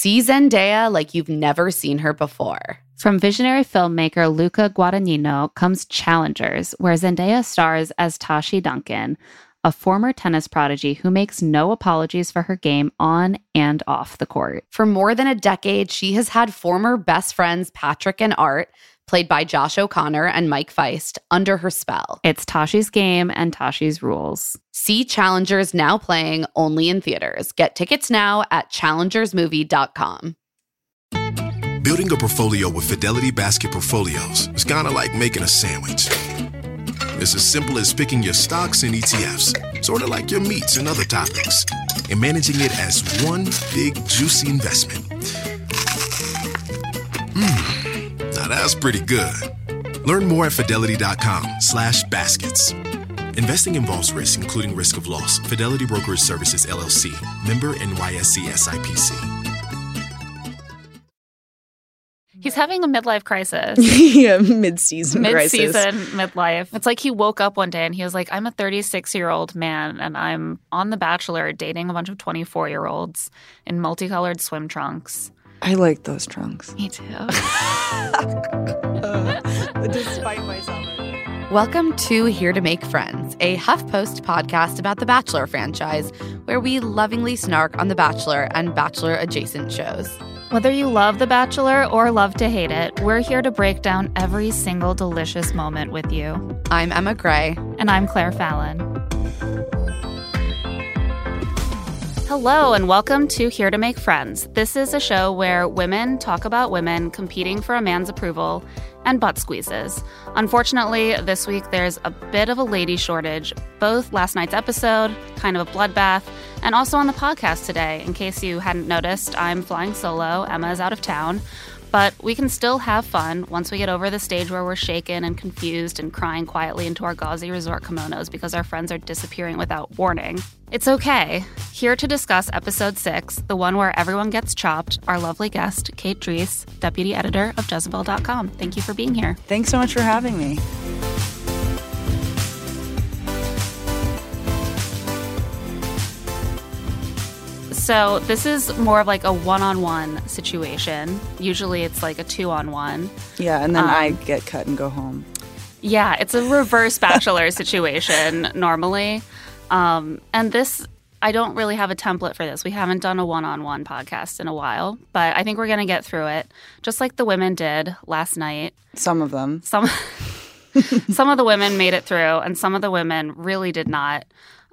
See Zendaya like you've never seen her before. From visionary filmmaker Luca Guadagnino comes Challengers, where Zendaya stars as Tashi Duncan, a former tennis prodigy who makes no apologies for her game on and off the court. For more than a decade, she has had former best friends Patrick and Art, played by Josh O'Connor and Mike Feist, under her spell. It's Tashi's game and Tashi's rules. See Challengers now playing only in theaters. Get tickets now at challengersmovie.com. Building a portfolio with Fidelity Basket Portfolios is kind of like making a sandwich. It's as simple as picking your stocks and ETFs, sort of like your meats and other toppings, and managing it as one big, juicy investment. Now that's pretty good. Learn more at fidelity.com/baskets. Investing involves risk, including risk of loss. Fidelity Brokerage Services, LLC. Member NYSE SIPC. He's having a midlife crisis. Yeah, mid-season crisis. Mid-season, midlife. It's like he woke up one day and he was like, I'm a 36-year-old man and I'm on The Bachelor dating a bunch of 24-year-olds in multicolored swim trunks. I like those trunks. Me too. Despite myself. Welcome to Here to Make Friends, a HuffPost podcast about the Bachelor franchise, where we lovingly snark on The Bachelor and Bachelor-adjacent shows. Whether you love The Bachelor or love to hate it, we're here to break down every single delicious moment with you. I'm Emma Gray. And I'm Claire Fallon. Hello, and welcome to Here to Make Friends. This is a show where women talk about women competing for a man's approval and butt squeezes. Unfortunately, this week there's a bit of a lady shortage, both last night's episode, kind of a bloodbath, and also on the podcast today. In case you hadn't noticed, I'm flying solo. Emma is out of town. But we can still have fun once we get over the stage where we're shaken and confused and crying quietly into our gauzy resort kimonos because our friends are disappearing without warning. It's okay. Here to discuss episode 6, the one where everyone gets chopped, our lovely guest, Kate Dries, deputy editor of Jezebel.com. Thank you for being here. Thanks so much for having me. So this is more of like a one-on-one situation. Usually it's like a two-on-one. Yeah, and then I get cut and go home. Yeah, it's a reverse Bachelor situation normally. And this, I don't really have a template for this. We haven't done a one-on-one podcast in a while, but I think we're going to get through it, just like the women did last night. Some of them. Some of the women made it through, and some of the women really did not.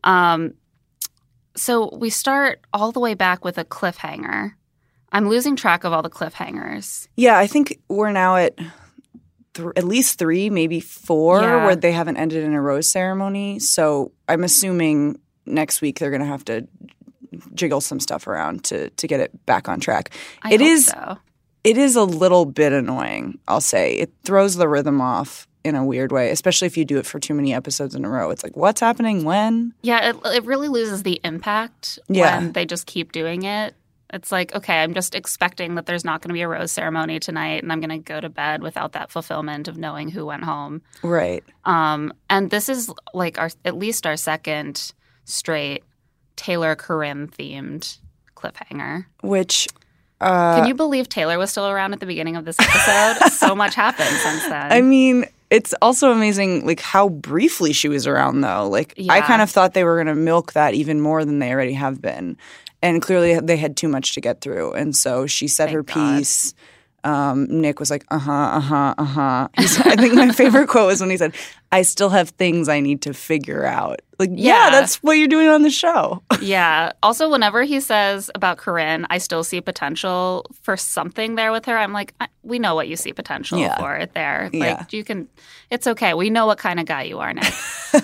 So we start all the way back with a cliffhanger. I'm losing track of all the cliffhangers. Yeah, I think we're now at at least 3, maybe 4, where they haven't ended in a rose ceremony. So I'm assuming next week they're going to have to jiggle some stuff around to get it back on track. I hope so. It is a little bit annoying, I'll say. It throws the rhythm off in a weird way, especially if you do it for too many episodes in a row. It's like, what's happening when? Yeah, it really loses the impact when they just keep doing it. It's like, okay, I'm just expecting that there's not going to be a rose ceremony tonight, and I'm going to go to bed without that fulfillment of knowing who went home. Right. And this is like at least our second straight Taylor Corinne themed cliffhanger. Which can you believe Taylor was still around at the beginning of this episode? So much happened since then. I mean, it's also amazing, like, how briefly she was around, though. Like, I kind of thought they were going to milk that even more than they already have been. And clearly they had too much to get through. And so she said her piece. Nick was like, I think my favorite quote was when he said, I still have things I need to figure out. Like, yeah, that's what you're doing on the show. Yeah. Also, whenever he says about Corinne, I still see potential for something there with her, I'm like, we know what you see potential for it there. Like, you can – it's okay. We know what kind of guy you are, Nick.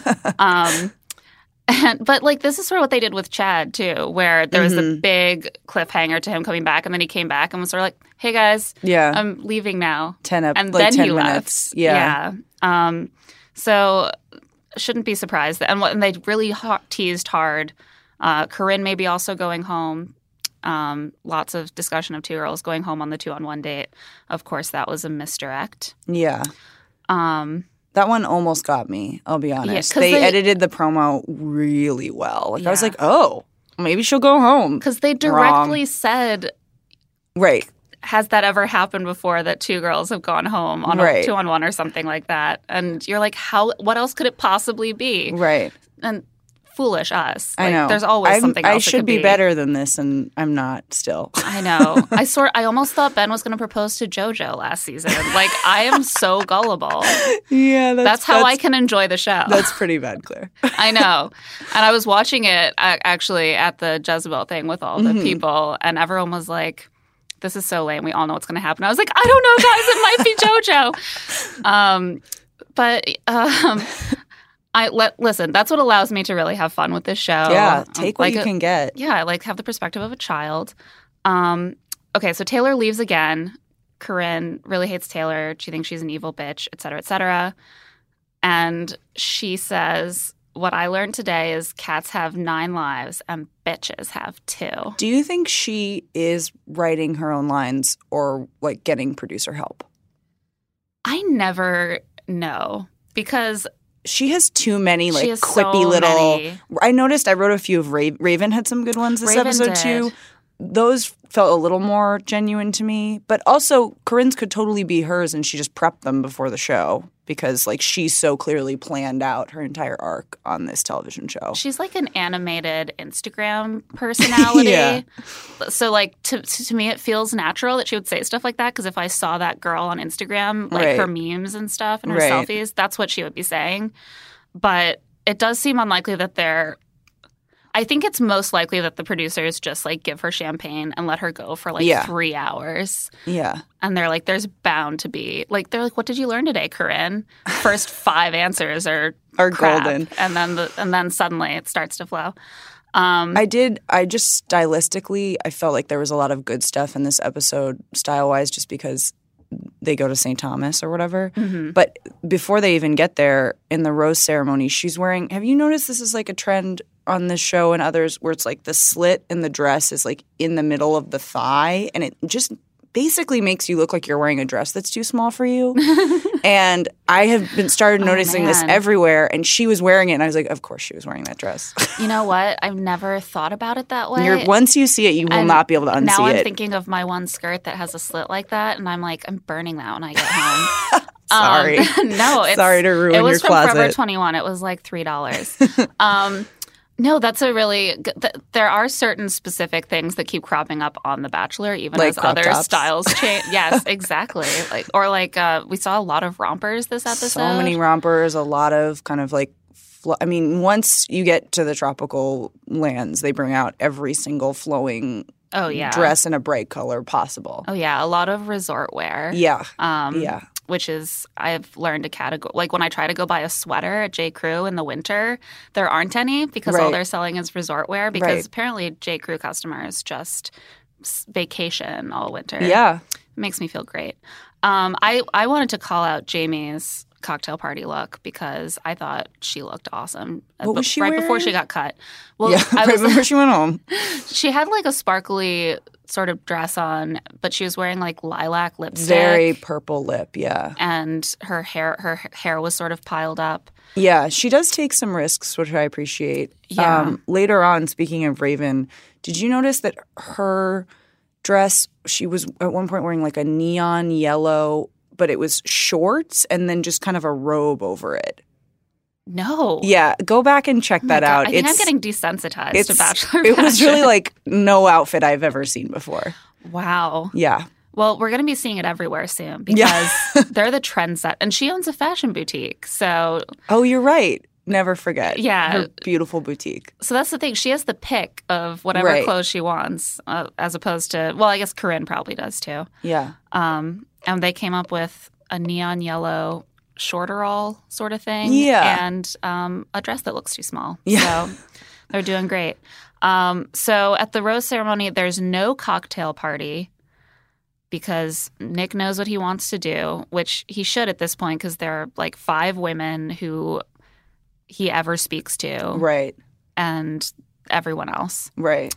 But, like, this is sort of what they did with Chad, too, where there was the big cliffhanger to him coming back, and then he came back and was sort of like, hey, guys, I'm leaving now. And then 10 he minutes. left. Yeah. So shouldn't be surprised. And they really teased hard. Corinne may be also going home. Lots of discussion of 2 girls going home on the 2-on-1 date. Of course, that was a misdirect. Yeah. That one almost got me, I'll be honest. They edited the promo really well. Like, I was like, oh, maybe she'll go home. Because they directly said, Right. Has that ever happened before that two girls have gone home on a 2-on-1 or something like that? And you're like, what else could it possibly be? Right. And foolish us. I know. There's always something else I should be better than this, and I'm not still. I know. I almost thought Ben was going to propose to JoJo last season. Like, I am so gullible. Yeah. That's how I can enjoy the show. That's pretty bad, Claire. I know. And I was watching it actually at the Jezebel thing with all the people, and everyone was like, this is so lame. We all know what's going to happen. I was like, I don't know, guys. It might be JoJo. Listen, that's what allows me to really have fun with this show. Yeah, take what you can get. Yeah, I have the perspective of a child. Okay, so Taylor leaves again. Corinne really hates Taylor. She thinks she's an evil bitch, et cetera, et cetera. And she says, what I learned today is cats have 9 lives and bitches have 2. Do you think she is writing her own lines or like getting producer help? I never know because she has too many like quippy little. I noticed I wrote a few of Raven had some good ones this episode too. Those felt a little more genuine to me, but also Corinne's could totally be hers, and she just prepped them before the show because like she so clearly planned out her entire arc on this television show. She's like an animated Instagram personality. Yeah. So like to me it feels natural that she would say stuff like that because if I saw that girl on Instagram, like her memes and stuff and her selfies, that's what she would be saying. But it does seem unlikely that I think it's most likely that the producers just like give her champagne and let her go for like 3 hours. Yeah. And they're like, there's bound to be like, they're like, what did you learn today, Corinne? First 5 answers are crap. Golden. And then suddenly it starts to flow. I just stylistically, I felt like there was a lot of good stuff in this episode style-wise just because they go to St. Thomas or whatever. Mm-hmm. But before they even get there in the rose ceremony, she's wearing – have you noticed this is like a trend on this show and others where it's like the slit in the dress is like in the middle of the thigh and it just basically makes you look like you're wearing a dress that's too small for you. And I have started noticing this everywhere, and she was wearing it and I was like, of course she was wearing that dress. You know what? I've never thought about it that way. Once you see it, you will not be able to unsee it. Now I'm thinking of my one skirt that has a slit like that and I'm like, I'm burning that when I get home. Sorry. No, sorry to ruin your closet. It was from Forever 21. It was like $3. No, that's a really – there are certain specific things that keep cropping up on The Bachelor even like as other tops. Styles change. Yes, exactly. We saw a lot of rompers this episode. So many rompers, a lot of kind of like once you get to the tropical lands, they bring out every single flowing dress in a bright color possible. Oh, yeah. A lot of resort wear. Yeah. Yeah. Which is, I've learned a category. Like when I try to go buy a sweater at J. Crew in the winter, there aren't any because all they're selling is resort wear because apparently J. Crew customers just vacation all winter. Yeah. It makes me feel great. I wanted to call out Jamie's cocktail party look because I thought she looked awesome. What was she wearing? Before she got cut. Well, before she went home. She had like a sparkly sort of dress on, but she was wearing like lilac lipstick. Very purple lip, yeah. And her hair was sort of piled up. Yeah, she does take some risks, which I appreciate. Yeah. Later on, speaking of Raven, did you notice that her dress, she was at one point wearing like a neon yellow, but it was shorts and then just kind of a robe over it? No. Yeah, go back and check that out. I think I'm getting desensitized to Bachelor It was fashion. really like no outfit I've ever seen before. Wow. Yeah. Well, we're going to be seeing it everywhere soon because they're the trendset. And she owns a fashion boutique, so... Oh, you're right. Never forget. Yeah. Her beautiful boutique. So that's the thing. She has the pick of whatever clothes she wants as opposed to... Well, I guess Corinne probably does too. Yeah. And they came up with a neon yellow shorter-all sort of thing. Yeah. And a dress that looks too small. Yeah. So they're doing great. So at the rose ceremony, there's no cocktail party because Nick knows what he wants to do, which he should at this point because there are like 5 women who he ever speaks to. Right. And everyone else. Right.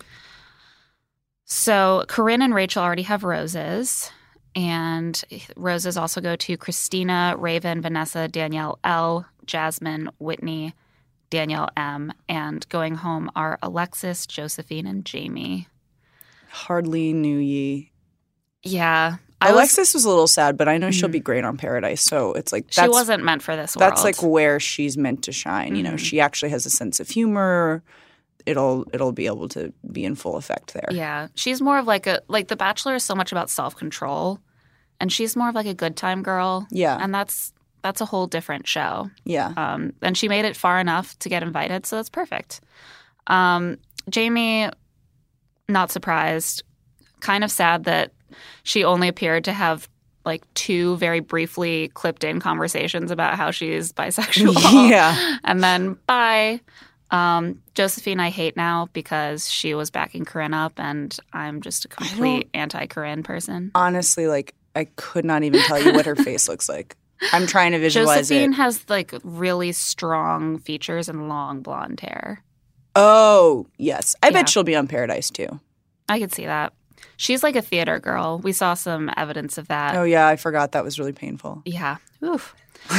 So Corinne and Rachel already have roses. And roses also go to Christina, Raven, Vanessa, Danielle L, Jasmine, Whitney, Danielle M, and going home are Alexis, Josephine, and Jamie. Hardly knew ye Yeah. Alexis was a little sad, but I know she'll be great on Paradise. So it's like she wasn't meant for this world. That's like where she's meant to shine. You know, she actually has a sense of humor. It'll be able to be in full effect there. Yeah. She's more of like The Bachelor is so much about self-control, and she's more of like a good time girl. Yeah. And that's a whole different show. Yeah. And she made it far enough to get invited, so that's perfect. Jamie, not surprised. Kind of sad that she only appeared to have like 2 very briefly clipped in conversations about how she's bisexual. Yeah. And then bye. Josephine I hate now because she was backing Corinne up, and I'm just a complete anti-Corinne person. Honestly, like I could not even tell you what her face looks like. I'm trying to visualize Josephine it. has like really strong features and long blonde hair. Oh, yes. I bet she'll be on Paradise too. I could see that. She's like a theater girl. We saw some evidence of that. Oh, yeah. I forgot. That was really painful. Yeah. Oof.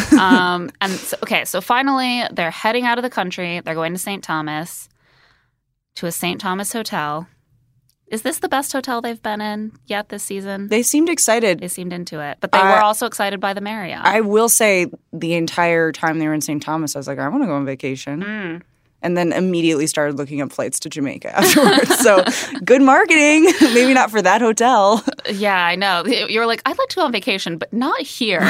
So finally, they're heading out of the country. They're going to St. Thomas, to a St. Thomas hotel. Is this the best hotel they've been in yet this season? They seemed excited. They seemed into it. But they were also excited by the Marriott. I will say the entire time they were in St. Thomas, I was like, I want to go on vacation. And then immediately started looking up flights to Jamaica afterwards. So good marketing. Maybe not for that hotel. Yeah, I know. You were like, I'd like to go on vacation, but not here.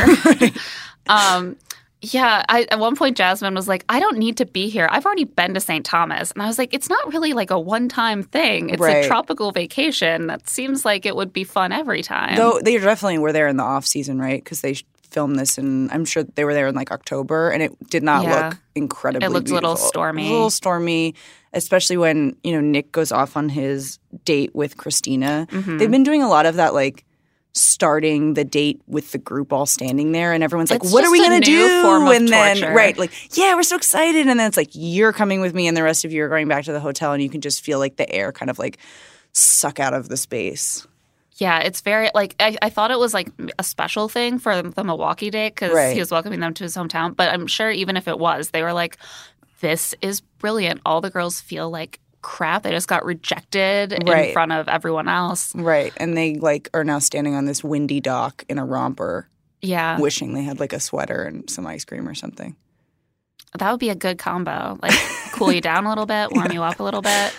Yeah, at one point Jasmine was like, I don't need to be here. I've already been to St. Thomas. And I was like, it's not really like a one-time thing. It's a tropical vacation. That seems like it would be fun every time. Though they definitely were there in the off-season, right? Because they filmed this in, I'm sure they were there in like October, and it did not look incredibly beautiful. It looked a little stormy. It was a little stormy, especially when, Nick goes off on his date with Christina. They've been doing a lot of that, like, starting the date with the group all standing there, and everyone's like, what are we going to do? Form of and then, torture. like, yeah, we're so excited. And then it's like, you're coming with me, and the rest of you are going back to the hotel, and you can just feel like the air kind of like suck out of the space. Yeah, it's very, like, I thought it was, like, a special thing for the Milwaukee date because he was welcoming them to his hometown. But I'm sure even if it was, they were like, this is brilliant. All the girls feel like crap. They just got rejected in front of everyone else. Right. And they, like, are now standing on this windy dock in a romper. Yeah. Wishing they had, like, a sweater and some ice cream or something. That would be a good combo. Like, cool you down a little bit, warm you up a little bit.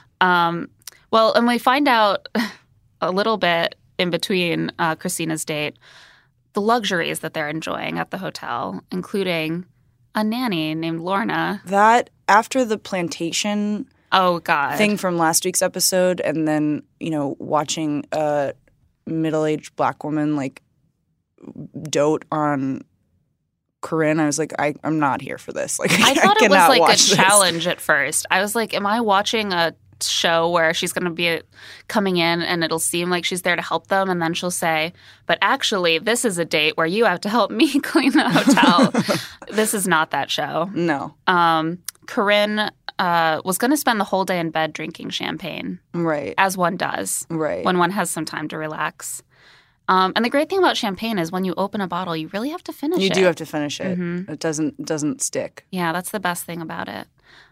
Well, and we find out a little bit in between Christina's date, the luxuries that they're enjoying at the hotel, including a nanny named Lorna. That, after the plantation thing from last week's episode, and then, watching a middle-aged black woman, like, dote on Corinne, I was like, I'm not here for this. Like, I thought it was like a challenge at first. I was like, am I watching a show where she's going to be coming in and it'll seem like she's there to help them, and then she'll say, but actually this is a date where you have to help me clean the hotel. This is not that show. No. Corinne was going to spend the whole day in bed drinking champagne. Right. As one does. Right. When one has some time to relax. And the great thing about champagne is when you open a bottle, you really have to finish it. You do have to finish it. Mm-hmm. It doesn't stick. Yeah, that's the best thing about it.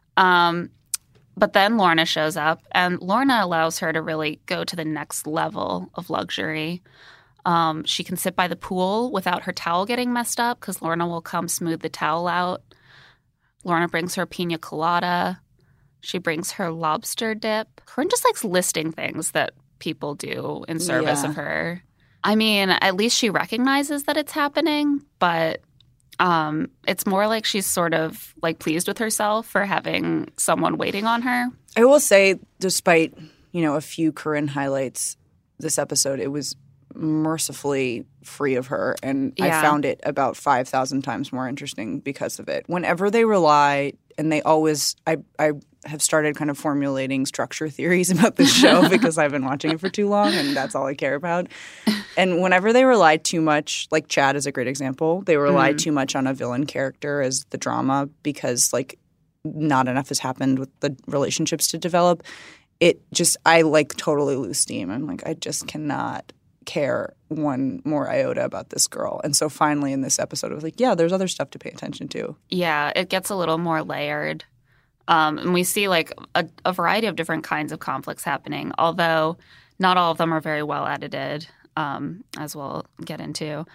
But then Lorna shows up, and Lorna allows her to really go to the next level of luxury. She can sit by the pool without her towel getting messed up because Lorna will come smooth the towel out. Lorna brings her pina colada. She brings her lobster dip. Corinne just likes listing things that people do in service of her. I mean, at least she recognizes that it's happening, but it's more like she's sort of like pleased with herself for having someone waiting on her. I will say, despite, a few Corinne highlights this episode, it was mercifully free of her. And I found it about 5,000 times more interesting because of it. Whenever they rely, and they always – I have started kind of formulating structure theories about this show because I've been watching it for too long, and that's all I care about. And whenever they rely too much, like Chad is a great example, they rely too much on a villain character as the drama because, like, not enough has happened with the relationships to develop. It just – I, like, totally lose steam. I'm like, I just cannot care one more iota about this girl. And so finally in this episode, I was like, yeah, there's other stuff to pay attention to. Yeah, it gets a little more layered. And we see, like, a variety of different kinds of conflicts happening, although not all of them are very well edited. as we'll get into.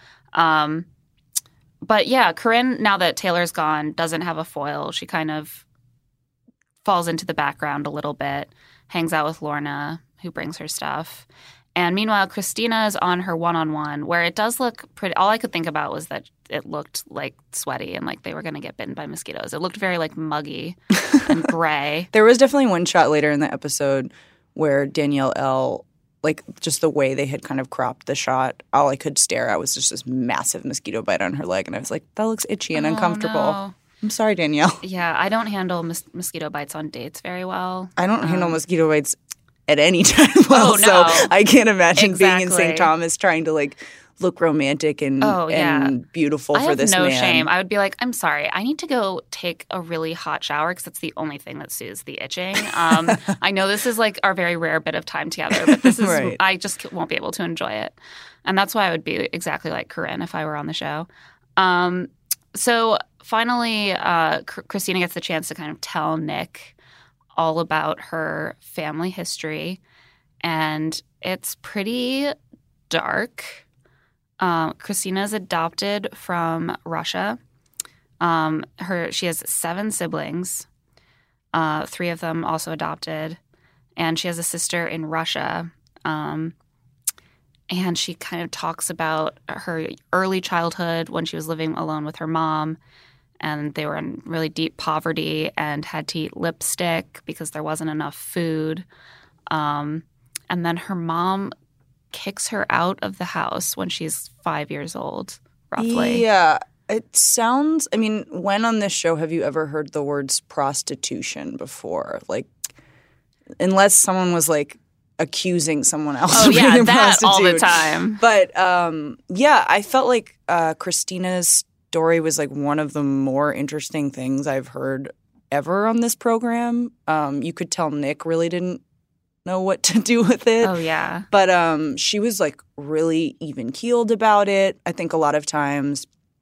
But yeah, Corinne, now that Taylor's gone, doesn't have a foil. She kind of falls into the background a little bit, hangs out with Lorna, who brings her stuff. And meanwhile, Christina is on her one-on-one, where it does look pretty – all I could think about was that it looked like sweaty and like they were going to get bitten by mosquitoes. It looked very like muggy and gray. There was definitely one shot later in the episode where Danielle L., like just the way they had kind of cropped the shot, all I could stare at was just this massive mosquito bite on her leg. And I was like, that looks itchy and uncomfortable. No. I'm sorry, Danielle. Yeah, I don't handle mosquito bites on dates very well. I don't handle mosquito bites at any time well, so I can't imagine being in St. Thomas trying to like look romantic and beautiful for this man. I have no shame. I would be like, I'm sorry, I need to go take a really hot shower because it's the only thing that soothes the itching. I know this is like our very rare bit of time together, but this is right. I just won't be able to enjoy it. And that's why I would be exactly like Corinne if I were on the show. So finally, Christina gets the chance to kind of tell Nick all about her family history, and it's pretty dark. Christina is adopted from Russia. She has 7 siblings, 3 of them also adopted, and she has a sister in Russia. And she kind of talks about her early childhood when she was living alone with her mom, and they were in really deep poverty and had to eat lipstick because there wasn't enough food. And then her mom kicks her out of the house when she's 5 years old, roughly. Yeah. It sounds – I mean, when on this show have you ever heard the words prostitution before? Like, unless someone was like accusing someone else of being a prostitute. All the time. But yeah, I felt like Christina's story was like one of the more interesting things I've heard ever on this program. You could tell Nick really didn't know what to do with it. Oh, yeah. But she was like really even-keeled about it. I think a lot of times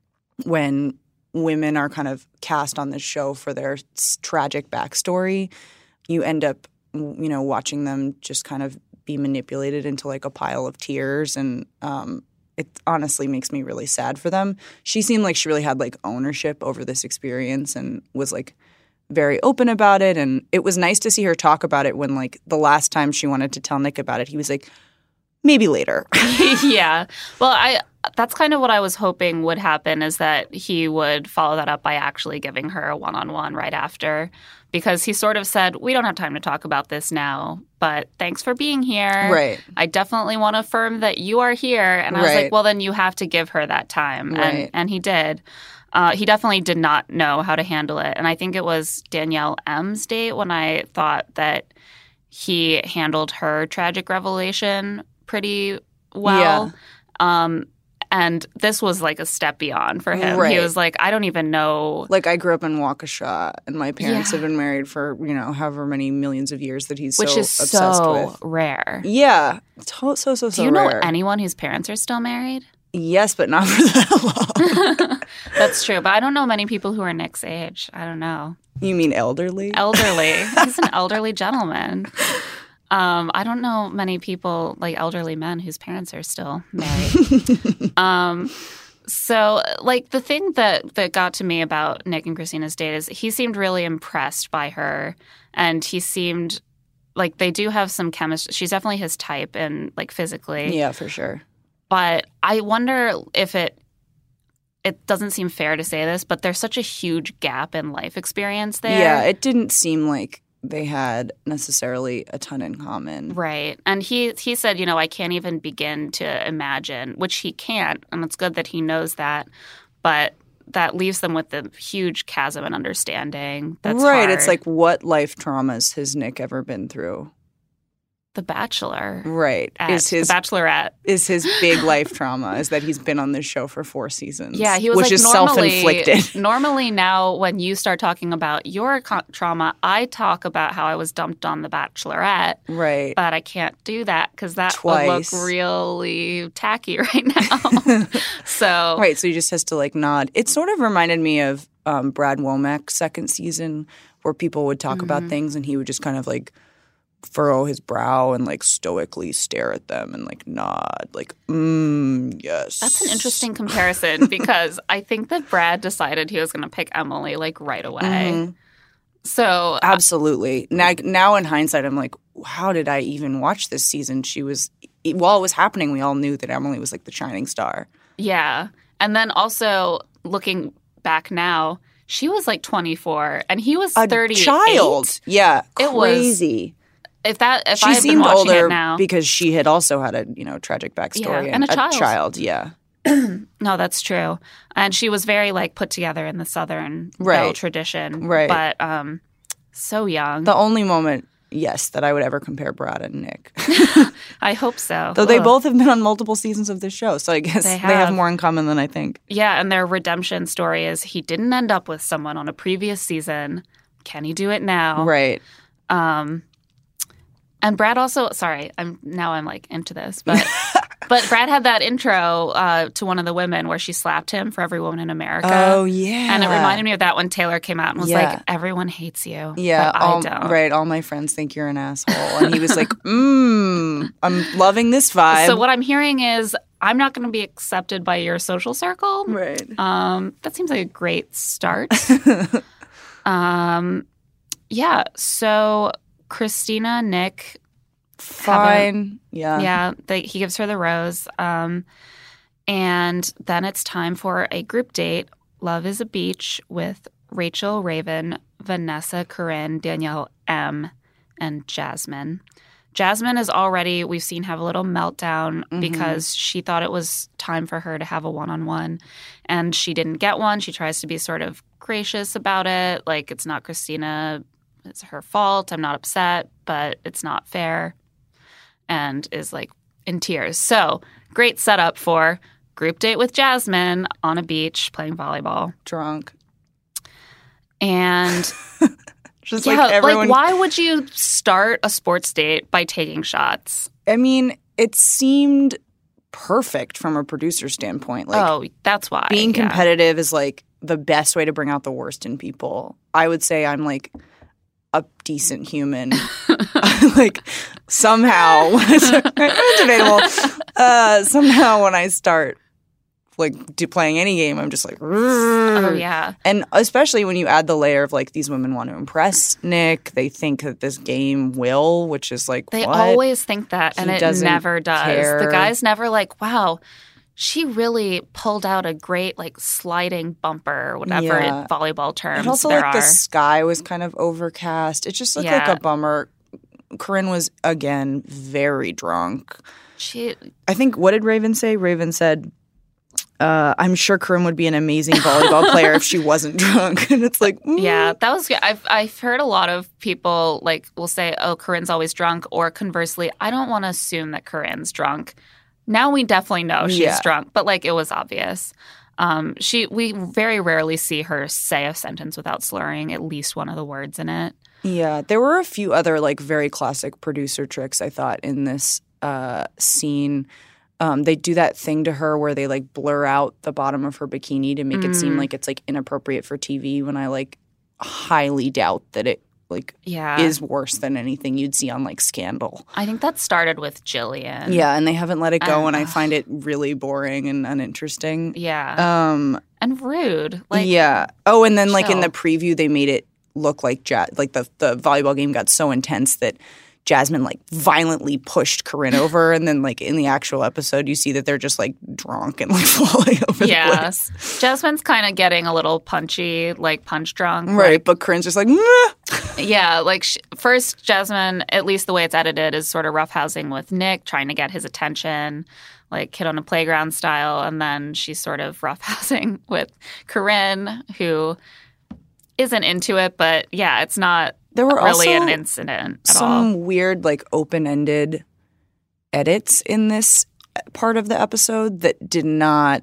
when women are kind of cast on this show for their tragic backstory, you end up, you know, watching them just kind of be manipulated into like a pile of tears, and it honestly makes me really sad for them. She seemed like she really had like ownership over this experience and was like very open about it, and it was nice to see her talk about it when like the last time she wanted to tell Nick about it, he was like, maybe later. Yeah. Well, that's kind of what I was hoping would happen, is that he would follow that up by actually giving her a one-on-one right after, because he sort of said, we don't have time to talk about this now, but thanks for being here. Right. I definitely want to affirm that you are here. And I was like, well, then you have to give her that time. Right. And he did. He definitely did not know how to handle it. And I think it was Danielle M's date when I thought that he handled her tragic revelation pretty well. Yeah. And this was like a step beyond for him. Right. He was like, I don't even know. Like, I grew up in Waukesha, and my parents have been married for, you know, however many millions of years that he's Which so is obsessed so with. rare. Yeah. So Do you know rare. anyone whose parents are still married? Yes, but not for that long. That's true. But I don't know many people who are Nick's age. I don't know. You mean elderly? Elderly. He's an elderly gentleman. I don't know many people, like elderly men, whose parents are still married. So, like, the thing that got to me about Nick and Christina's date is he seemed really impressed by her, and he seemed like they do have some chemistry. She's definitely his type, and like physically. Yeah, for sure. But I wonder if it doesn't seem fair to say this, but there's such a huge gap in life experience there. Yeah, it didn't seem like they had necessarily a ton in common. Right. And he said, you know, I can't even begin to imagine, which he can't, and it's good that he knows that, but that leaves them with a huge chasm in understanding. That's right. hard. It's like, what life traumas has Nick ever been through? The Bachelor. Right. The Bachelorette. Is his big life trauma is that he's been on this show for 4 seasons. Yeah, he was which like, is self-inflicted. Normally now when you start talking about your trauma, I talk about how I was dumped on The Bachelorette. Right. But I can't do that because that Twice. would look really tacky right now. So Right. So he just has to like nod. It sort of reminded me of Brad Womack's second season, where people would talk about things and he would just kind of like furrow his brow and like stoically stare at them and like nod like, yes. That's an interesting comparison because I think that Brad decided he was going to pick Emily like right away. Mm-hmm. So absolutely. Now in hindsight, I'm like, how did I even watch this season? While it was happening, we all knew that Emily was like the shining star. Yeah. And then also looking back now, she was like 24 and he was 38. Child. Yeah. Crazy. If she I had seemed been watching older it now, because she had also had a tragic backstory and a child. Yeah. No, that's true. And she was very like put together in the Southern Belle tradition. Right. But so young. The only moment, yes, that I would ever compare Brad and Nick. I hope so. Though they both have been on multiple seasons of this show, so I guess they have more in common than I think. Yeah, and their redemption story is he didn't end up with someone on a previous season. Can he do it now? Right. And Brad also, sorry, I'm like into this, but Brad had that intro to one of the women where she slapped him for Every Woman in America. Oh, yeah. And it reminded me of that when Taylor came out and was like, everyone hates you. Yeah. But I don't. Right. All my friends think you're an asshole. And he was like, I'm loving this vibe. So what I'm hearing is I'm not going to be accepted by your social circle. Right. That seems like a great start. Yeah. So Christina, Nick, fine. Yeah. He gives her the rose. And then it's time for a group date. Love is a Beach with Rachel, Raven, Vanessa, Corinne, Danielle M, and Jasmine. Jasmine is already, we've seen, have a little meltdown because she thought it was time for her to have a one-on-one. And she didn't get one. She tries to be sort of gracious about it. Like, it's not Christina. It's her fault. I'm not upset, but it's not fair. And is like in tears. So great setup for group date with Jasmine on a beach playing volleyball. Drunk. And just like everyone. Like, why would you start a sports date by taking shots? I mean, it seemed perfect from a producer standpoint. Like, that's why. Being competitive is like the best way to bring out the worst in people. I would say I'm like a decent human. Like somehow it's debatable. Somehow when I start like playing any game, I'm just like, oh yeah. And especially when you add the layer of like these women want to impress Nick, they think that this game will, which is like they what? Always think that, and it never does. Care. The guy's never like, wow, she really pulled out a great like sliding bumper, or whatever volleyball terms and also there like are. The sky was kind of overcast. It just looked like a bummer. Corinne was again very drunk. I think, what did Raven say? Raven said, I'm sure Corinne would be an amazing volleyball player if she wasn't drunk. And it's like, yeah, that was good. I've heard a lot of people like will say, oh, Corinne's always drunk, or conversely, I don't want to assume that Corinne's drunk. Now we definitely know she's drunk, but like it was obvious. We very rarely see her say a sentence without slurring at least one of the words in it. Yeah, there were a few other like very classic producer tricks, I thought, in this scene. They do that thing to her where they like blur out the bottom of her bikini to make it seem like it's like inappropriate for TV, when I like highly doubt that it is worse than anything you'd see on like Scandal. I think that started with Jillian. Yeah, and they haven't let it go, and I find it really boring and uninteresting. Yeah. And rude. Like, yeah. Oh, and then like in the preview they made it look like the volleyball game got so intense that Jasmine like violently pushed Corinne over, and then like in the actual episode you see that they're just like drunk and like falling over the place. Jasmine's kind of getting a little punchy, like punch drunk. Right, like, but Corinne's just like, meh. Yeah, like first Jasmine, at least the way it's edited, is sort of roughhousing with Nick, trying to get his attention, like kid on a playground style, and then she's sort of roughhousing with Corinne, who isn't into it, but yeah, it's not there were really also an incident at some all. Weird like open-ended edits in this part of the episode that didn't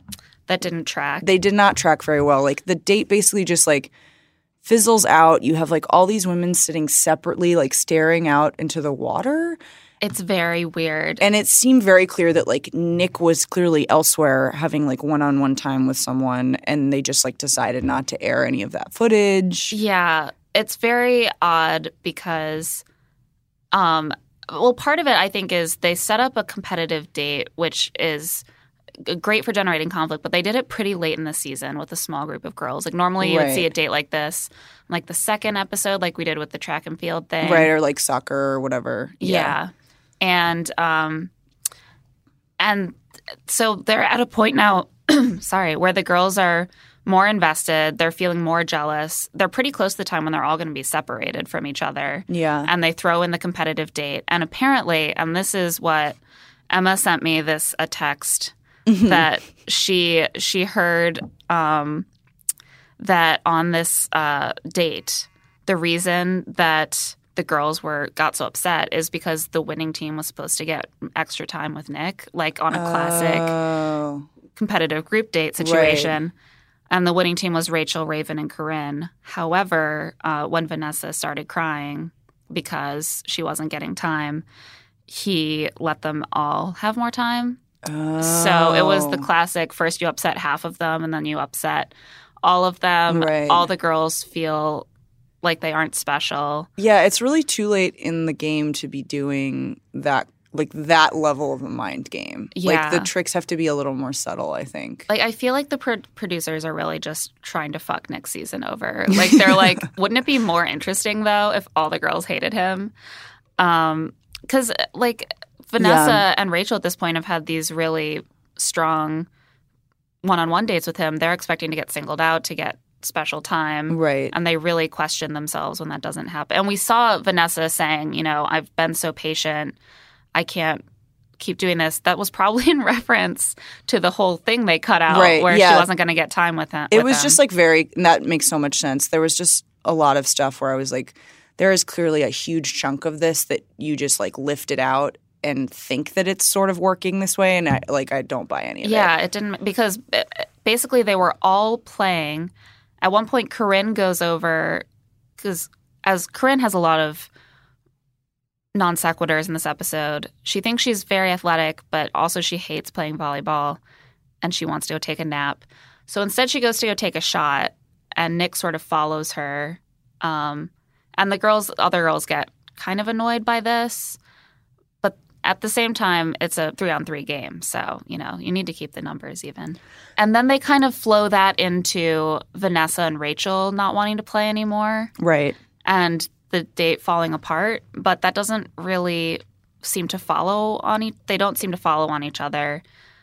track. They did not track very well. Like the date basically just like fizzles out. You have like all these women sitting separately, like staring out into the water. It's very weird. And it seemed very clear that like Nick was clearly elsewhere having like one-on-one time with someone, and they just like decided not to air any of that footage. Yeah. It's very odd because Well, part of it, I think, is they set up a competitive date, which is great for generating conflict, but they did it pretty late in the season with a small group of girls. Like normally you would see a date like this, like the second episode, like we did with the track and field thing. Right, or like soccer or whatever. Yeah. And so they're at a point now, where the girls are more invested. They're feeling more jealous. They're pretty close to the time when they're all going to be separated from each other. Yeah. And they throw in the competitive date. And apparently, and this is what Emma sent me a text that she heard that on this date, the reason that the girls got so upset is because the winning team was supposed to get extra time with Nick, like on a classic competitive group date situation. Right. And the winning team was Rachel, Raven, and Corinne. However, when Vanessa started crying because she wasn't getting time, he let them all have more time. Oh. So it was the classic, first you upset half of them and then you upset all of them. Right. All the girls feel like they aren't special. Yeah, it's really too late in the game to be doing that, like that level of a mind game. Yeah. Like the tricks have to be a little more subtle, I think. Like I feel like the producers are really just trying to fuck Nick's season over. Like they're like, wouldn't it be more interesting though if all the girls hated him? Because like Vanessa and Rachel at this point have had these really strong one-on-one dates with him. They're expecting to get singled out, to get special time. Right. And they really question themselves when that doesn't happen. And we saw Vanessa saying, I've been so patient. I can't keep doing this. That was probably in reference to the whole thing they cut out where she wasn't going to get time with him. It was just like that makes so much sense. There was just a lot of stuff where I was like, there is clearly a huge chunk of this that you just like lifted out and think that it's sort of working this way, and I don't buy any of it. Yeah, it didn't, because basically they were all playing. At one point, Corinne goes over, because as Corinne has a lot of non sequiturs in this episode, she thinks she's very athletic, but also she hates playing volleyball, and she wants to go take a nap. So instead, she goes to go take a shot, and Nick sort of follows her, and the other girls get kind of annoyed by this. At the same time, it's a 3-on-3 game, so, you need to keep the numbers even. And then they kind of flow that into Vanessa and Rachel not wanting to play anymore. Right. And the date falling apart, but that doesn't really seem to follow on they don't seem to follow on each other.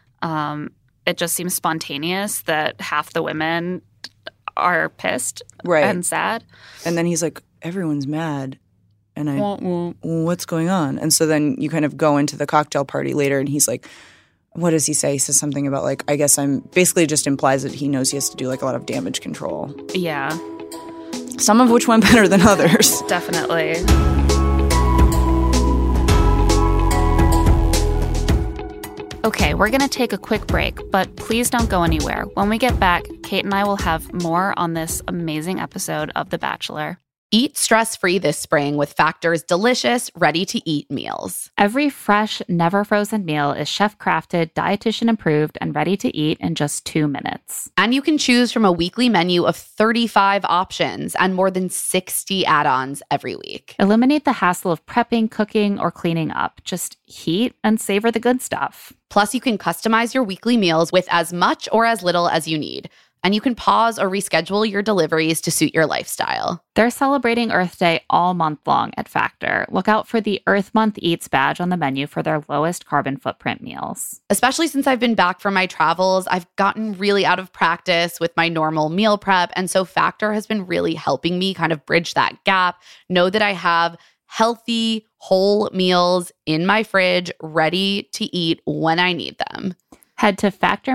It just seems spontaneous that half the women are pissed and sad. And then he's like, everyone's mad. And what's going on? And so then you kind of go into the cocktail party later and he's like, what does he say? He says something about like, I guess basically just implies that he knows he has to do like a lot of damage control. Yeah. Some of which went better than others. Definitely. Okay, we're going to take a quick break, but please don't go anywhere. When we get back, Kate and I will have more on this amazing episode of The Bachelor. Eat stress-free this spring with Factor's delicious, ready-to-eat meals. Every fresh, never-frozen meal is chef-crafted, dietitian-approved, and ready to eat in just 2 minutes. And you can choose from a weekly menu of 35 options and more than 60 add-ons every week. Eliminate the hassle of prepping, cooking, or cleaning up. Just heat and savor the good stuff. Plus, you can customize your weekly meals with as much or as little as you need. And you can pause or reschedule your deliveries to suit your lifestyle. They're celebrating Earth Day all month long at Factor. Look out for the Earth Month Eats badge on the menu for their lowest carbon footprint meals. Especially since I've been back from my travels, I've gotten really out of practice with my normal meal prep. And so Factor has been really helping me kind of bridge that gap, know that I have healthy, whole meals in my fridge, ready to eat when I need them. Head to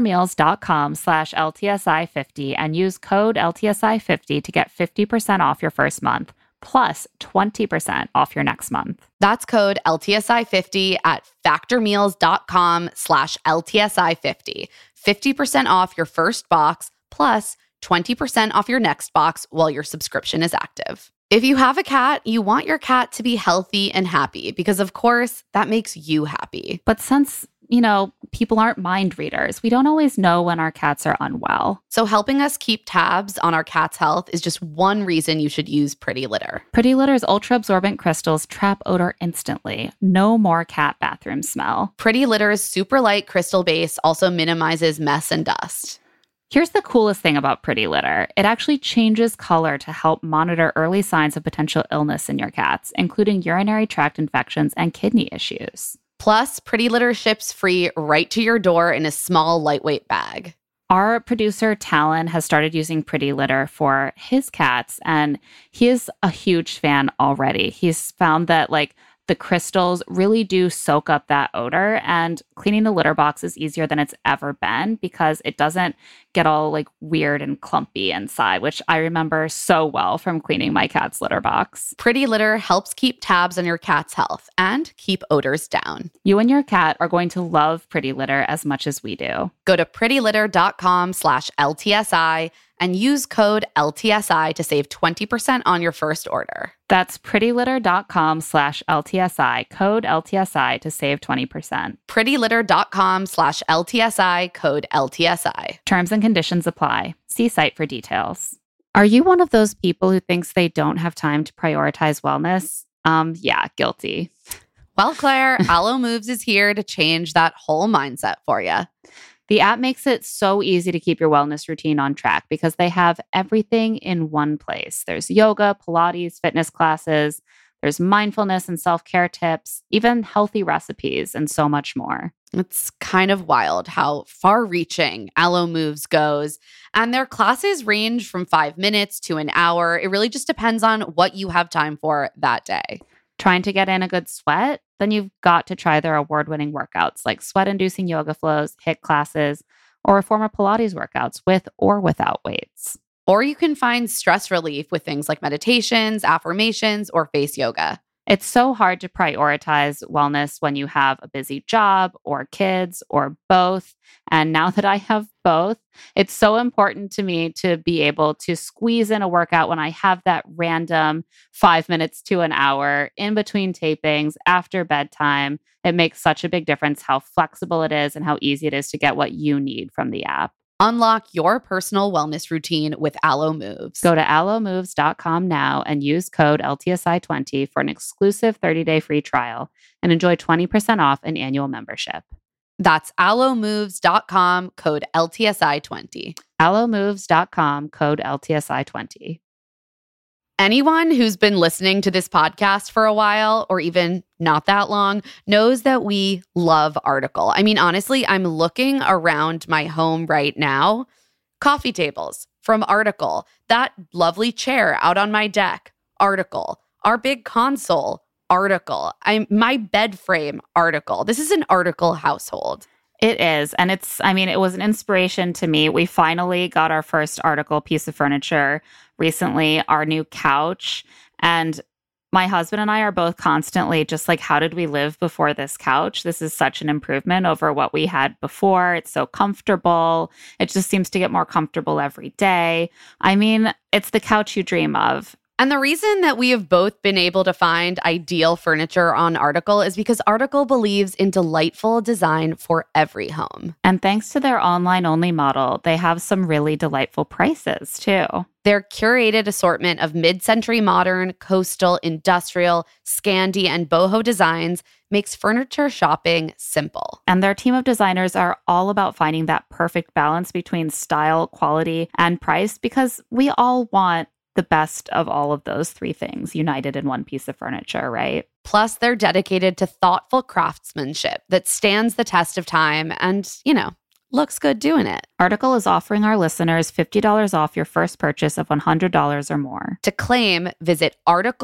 factormeals.com/LTSI50 and use code LTSI50 to get 50% off your first month, plus 20% off your next month. That's code LTSI50 at factormeals.com/LTSI50. 50% off your first box, plus 20% off your next box while your subscription is active. If you have a cat, you want your cat to be healthy and happy because, of course, that makes you happy. But since people aren't mind readers. We don't always know when our cats are unwell. So helping us keep tabs on our cat's health is just one reason you should use Pretty Litter. Pretty Litter's ultra-absorbent crystals trap odor instantly. No more cat bathroom smell. Pretty Litter's super light crystal base also minimizes mess and dust. Here's the coolest thing about Pretty Litter. It actually changes color to help monitor early signs of potential illness in your cats, including urinary tract infections and kidney issues. Plus, Pretty Litter ships free right to your door in a small, lightweight bag. Our producer, Talon, has started using Pretty Litter for his cats, and he is a huge fan already. He's found that, the crystals really do soak up that odor, and cleaning the litter box is easier than it's ever been because it doesn't get all weird and clumpy inside, which I remember so well from cleaning my cat's litter box. Pretty Litter helps keep tabs on your cat's health and keep odors down. You and your cat are going to love Pretty Litter as much as we do. Go to prettylitter.com/LTSI and use code LTSI to save 20% on your first order. That's prettylitter.com/LTSI, code LTSI to save 20%. prettylitter.com/LTSI, code LTSI. Terms and conditions apply. See site for details. Are you one of those people who thinks they don't have time to prioritize wellness? Yeah, guilty. Well, Claire, Alo Moves is here to change that whole mindset for you. The app makes it so easy to keep your wellness routine on track because they have everything in one place. There's yoga, Pilates, fitness classes, there's mindfulness and self-care tips, even healthy recipes, and so much more. It's kind of wild how far-reaching Alo Moves goes. And their classes range from 5 minutes to an hour. It really just depends on what you have time for that day. Trying to get in a good sweat? Then you've got to try their award-winning workouts like sweat-inducing yoga flows, HIIT classes, or reformer Pilates workouts with or without weights. Or you can find stress relief with things like meditations, affirmations, or face yoga. It's so hard to prioritize wellness when you have a busy job or kids or both. And now that I have both, it's so important to me to be able to squeeze in a workout when I have that random 5 minutes to an hour in between tapings after bedtime. It makes such a big difference how flexible it is and how easy it is to get what you need from the app. Unlock your personal wellness routine with Alo Moves. Go to alomoves.com now and use code LTSI20 for an exclusive 30-day free trial and enjoy 20% off an annual membership. That's alomoves.com, code LTSI20. alomoves.com, code LTSI20. Anyone who's been listening to this podcast for a while, or even not that long, knows that we love Article. I mean, honestly, I'm looking around my home right now. Coffee tables from Article. That lovely chair out on my deck, Article. Our big console, Article. My bed frame, Article. This is an Article household. It is. And it was an inspiration to me. We finally got our first Article piece of furniture recently, our new couch. And my husband and I are both constantly just like, how did we live before this couch? This is such an improvement over what we had before. It's so comfortable. It just seems to get more comfortable every day. I mean, it's the couch you dream of. And the reason that we have both been able to find ideal furniture on Article is because Article believes in delightful design for every home. And thanks to their online-only model, they have some really delightful prices, too. Their curated assortment of mid-century modern, coastal, industrial, Scandi, and boho designs makes furniture shopping simple. And their team of designers are all about finding that perfect balance between style, quality, and price because we all want the best of all of those three things united in one piece of furniture, right? Plus, they're dedicated to thoughtful craftsmanship that stands the test of time and, looks good doing it. Article is offering our listeners $50 off your first purchase of $100 or more. To claim, visit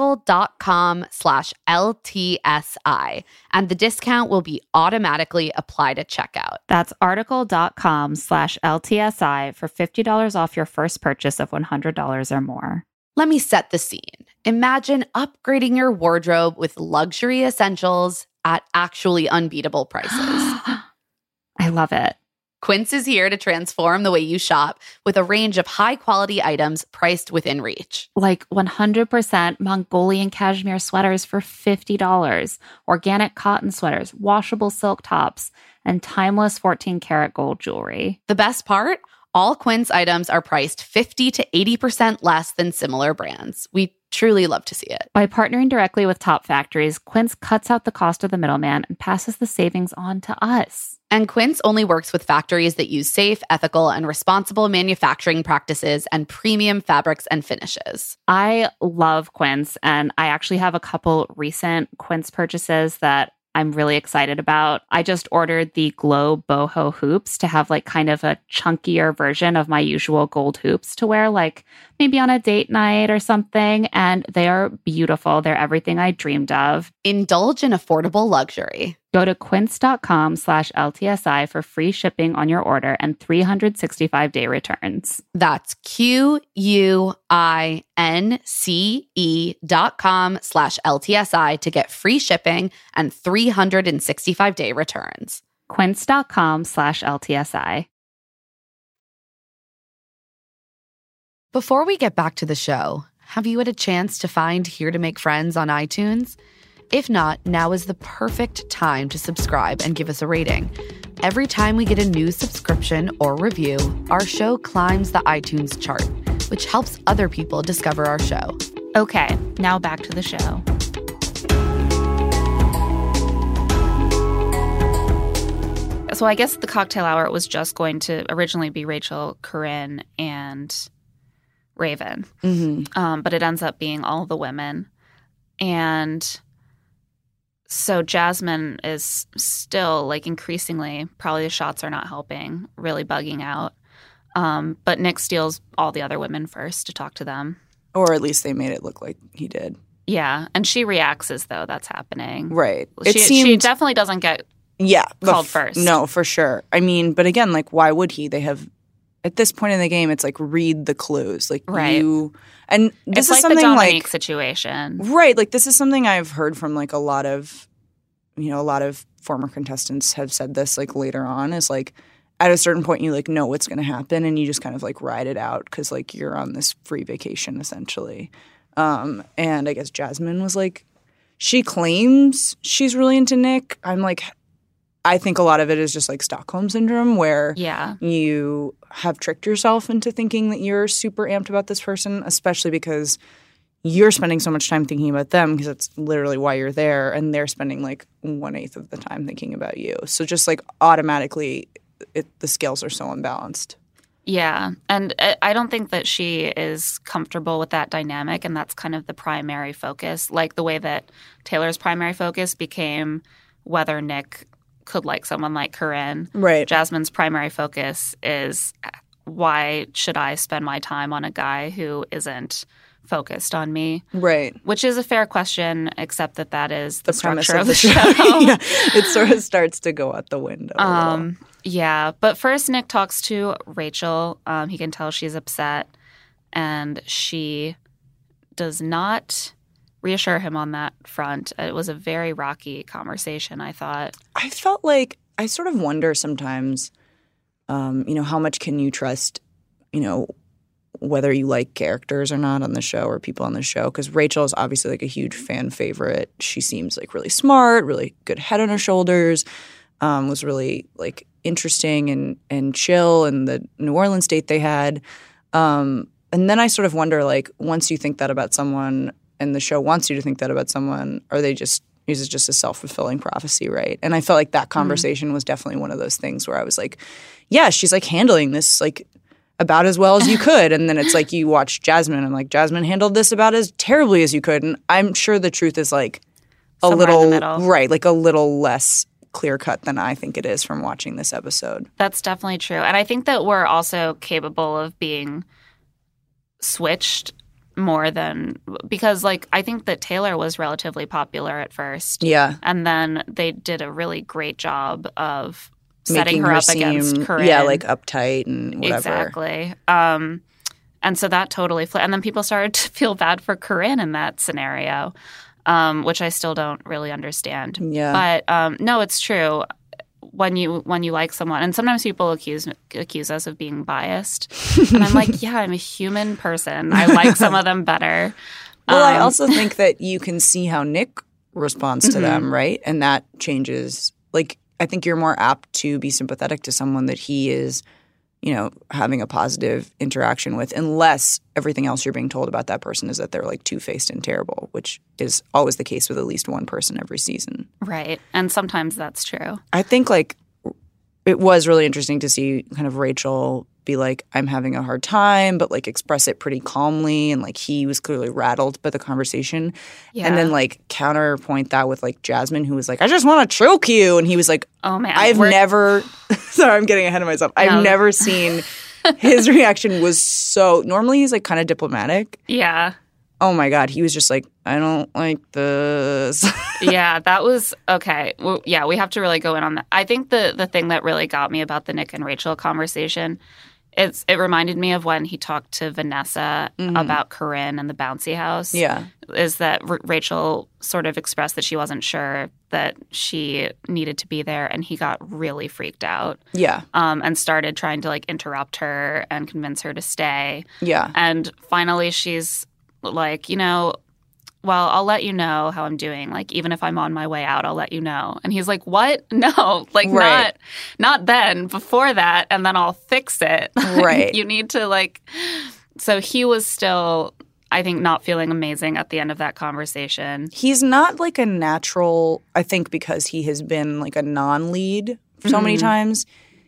article.com/LTSI, and the discount will be automatically applied at checkout. That's article.com/LTSI for $50 off your first purchase of $100 or more. Let me set the scene. Imagine upgrading your wardrobe with luxury essentials at actually unbeatable prices. I love it. Quince is here to transform the way you shop with a range of high-quality items priced within reach. Like 100% Mongolian cashmere sweaters for $50, organic cotton sweaters, washable silk tops, and timeless 14-karat gold jewelry. The best part? All Quince items are priced 50 to 80% less than similar brands. We truly love to see it. By partnering directly with top factories, Quince cuts out the cost of the middleman and passes the savings on to us. And Quince only works with factories that use safe, ethical, and responsible manufacturing practices and premium fabrics and finishes. I love Quince, and I actually have a couple recent Quince purchases that I'm really excited about. I just ordered the Glow Boho hoops to have like kind of a chunkier version of my usual gold hoops to wear like maybe on a date night or something. And they are beautiful. They're everything I dreamed of. Indulge in affordable luxury. Go to quince.com/LTSI for free shipping on your order and 365-day returns. That's QUINCE.com/LTSI to get free shipping and 365-day returns. Quince.com/LTSI. Before we get back to the show, have you had a chance to find Here to Make Friends on iTunes? If not, now is the perfect time to subscribe and give us a rating. Every time we get a new subscription or review, our show climbs the iTunes chart, which helps other people discover our show. Okay, now back to the show. So I guess the cocktail hour was just going to originally be Rachel, Corinne, and Raven. Mm-hmm. But it ends up being all the women. And so Jasmine is still, like, increasingly, probably the shots are not helping, really bugging out. But Nick steals all the other women first to talk to them. Or at least they made it look like he did. Yeah, and she reacts as though that's happening. Right. She definitely doesn't get called first. No, for sure. I mean, but again, like, why would he? They have, at this point in the game, it's like, read the clues. Like, right. And this it's is like something the Dominique like situation. Right. Like, this is something I've heard from, like, a lot of former contestants have said this, like, later on, is like, at a certain point you, like, know what's going to happen and you just kind of, like, ride it out because, like, you're on this free vacation, essentially. And I guess Jasmine was, like, she claims she's really into Nick. I think a lot of it is just, like, Stockholm Syndrome, where you have tricked yourself into thinking that you're super amped about this person, especially because you're spending so much time thinking about them because that's literally why you're there, and they're spending, like, 1/8 of the time thinking about you. So just, like, automatically the scales are so unbalanced. Yeah, and I don't think that she is comfortable with that dynamic, and that's kind of the primary focus, like the way that Taylor's primary focus became whether Nick could like someone like Corinne. Right. Jasmine's primary focus is why should I spend my time on a guy who isn't focused on me? Right. Which is a fair question, except that is the structure of the show. Yeah, it sort of starts to go out the window a little. Yeah, but first Nick talks to Rachel. He can tell she's upset, and she does not reassure him on that front. It was a very rocky conversation, I thought. I felt like I sort of wonder sometimes, how much can you trust, whether you like characters or not on the show or people on the show, because Rachel is obviously like a huge fan favorite. She seems like really smart, really good head on her shoulders, was really like interesting and chill in the New Orleans date they had. And then I sort of wonder, like, once you think that about someone and the show wants you to think that about someone, is it just a self-fulfilling prophecy, right? And I felt like that conversation was definitely one of those things where I was like, yeah, she's like handling this like about as well as you could. And then it's like you watch Jasmine and like Jasmine handled this about as terribly as you could. And I'm sure the truth is like somewhere in the middle. Right, like a little less clear cut than I think it is from watching this episode. That's definitely true. And I think that we're also capable of being switched more than – because like I think that Taylor was relatively popular at first. Yeah. And then they did a really great job of setting Making her up against Corinne. Yeah, like uptight and whatever. Exactly. And so that totally – and then people started to feel bad for Corinne in that scenario, which I still don't really understand. Yeah. But no, it's true. when you like someone, and sometimes people accuse us of being biased, and I'm like, yeah, I'm a human person. I like some of them better. Well, I also think that you can see how Nick responds to them, right? And that changes. Like, I think you're more apt to be sympathetic to someone that he is, you know, having a positive interaction with, unless everything else you're being told about that person is that they're like two-faced and terrible, which is always the case with at least one person every season. Right. And sometimes that's true. I think like it was really interesting to see kind of Rachel be like, I'm having a hard time, but like express it pretty calmly. And like he was clearly rattled by the conversation. Yeah. And then like counterpoint that with like Jasmine, who was like, I just want to choke you. And he was like, oh man, I've never – sorry, I'm getting ahead of myself. No. I've never seen – his reaction was so – normally he's like kind of diplomatic. Yeah. Oh my God. He was just like, I don't like this. Yeah, that was – okay. Well, yeah, we have to really go in on that. I think the thing that really got me about the Nick and Rachel conversation – it reminded me of when he talked to Vanessa about Corinne and the bouncy house. Yeah. Is that Rachel sort of expressed that she wasn't sure that she needed to be there, and he got really freaked out. Yeah. And started trying to like interrupt her and convince her to stay. Yeah. And finally she's like, you know, well, I'll let you know how I'm doing. Like, even if I'm on my way out, I'll let you know. And he's like, what? No, like right. not then, before that, and then I'll fix it. Right. You need to like – so he was still, I think, not feeling amazing at the end of that conversation. He's not like a natural – I think because he has been like a non-lead so many times.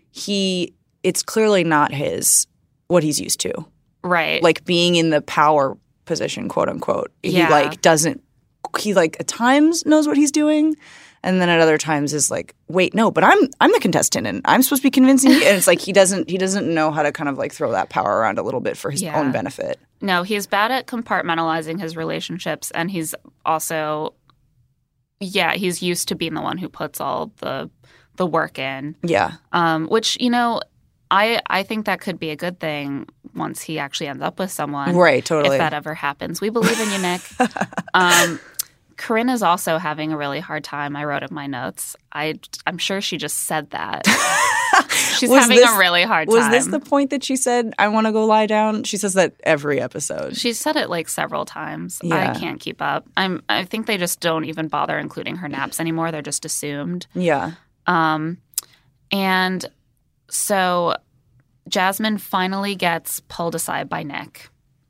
It's clearly not what he's used to. Right. Like being in the power position, quote unquote. He like doesn't – he like at times knows what he's doing, and then at other times is like, wait, no, but I'm the contestant and I'm supposed to be convincing you. And it's like he doesn't know how to kind of like throw that power around a little bit for his own benefit. No, he's bad at compartmentalizing his relationships, and he's also he's used to being the one who puts all the work in. Yeah. Which, you know, I think that could be a good thing once he actually ends up with someone. Right, totally. If that ever happens. We believe in you, Nick. Corinne is also having a really hard time. I wrote in my notes. I'm sure she just said that. She's having a really hard time. Was this the point that she said, I want to go lie down? She says that every episode. She's said it like several times. Yeah. I can't keep up. I think they just don't even bother including her naps anymore. They're just assumed. Yeah. And so Jasmine finally gets pulled aside by Nick.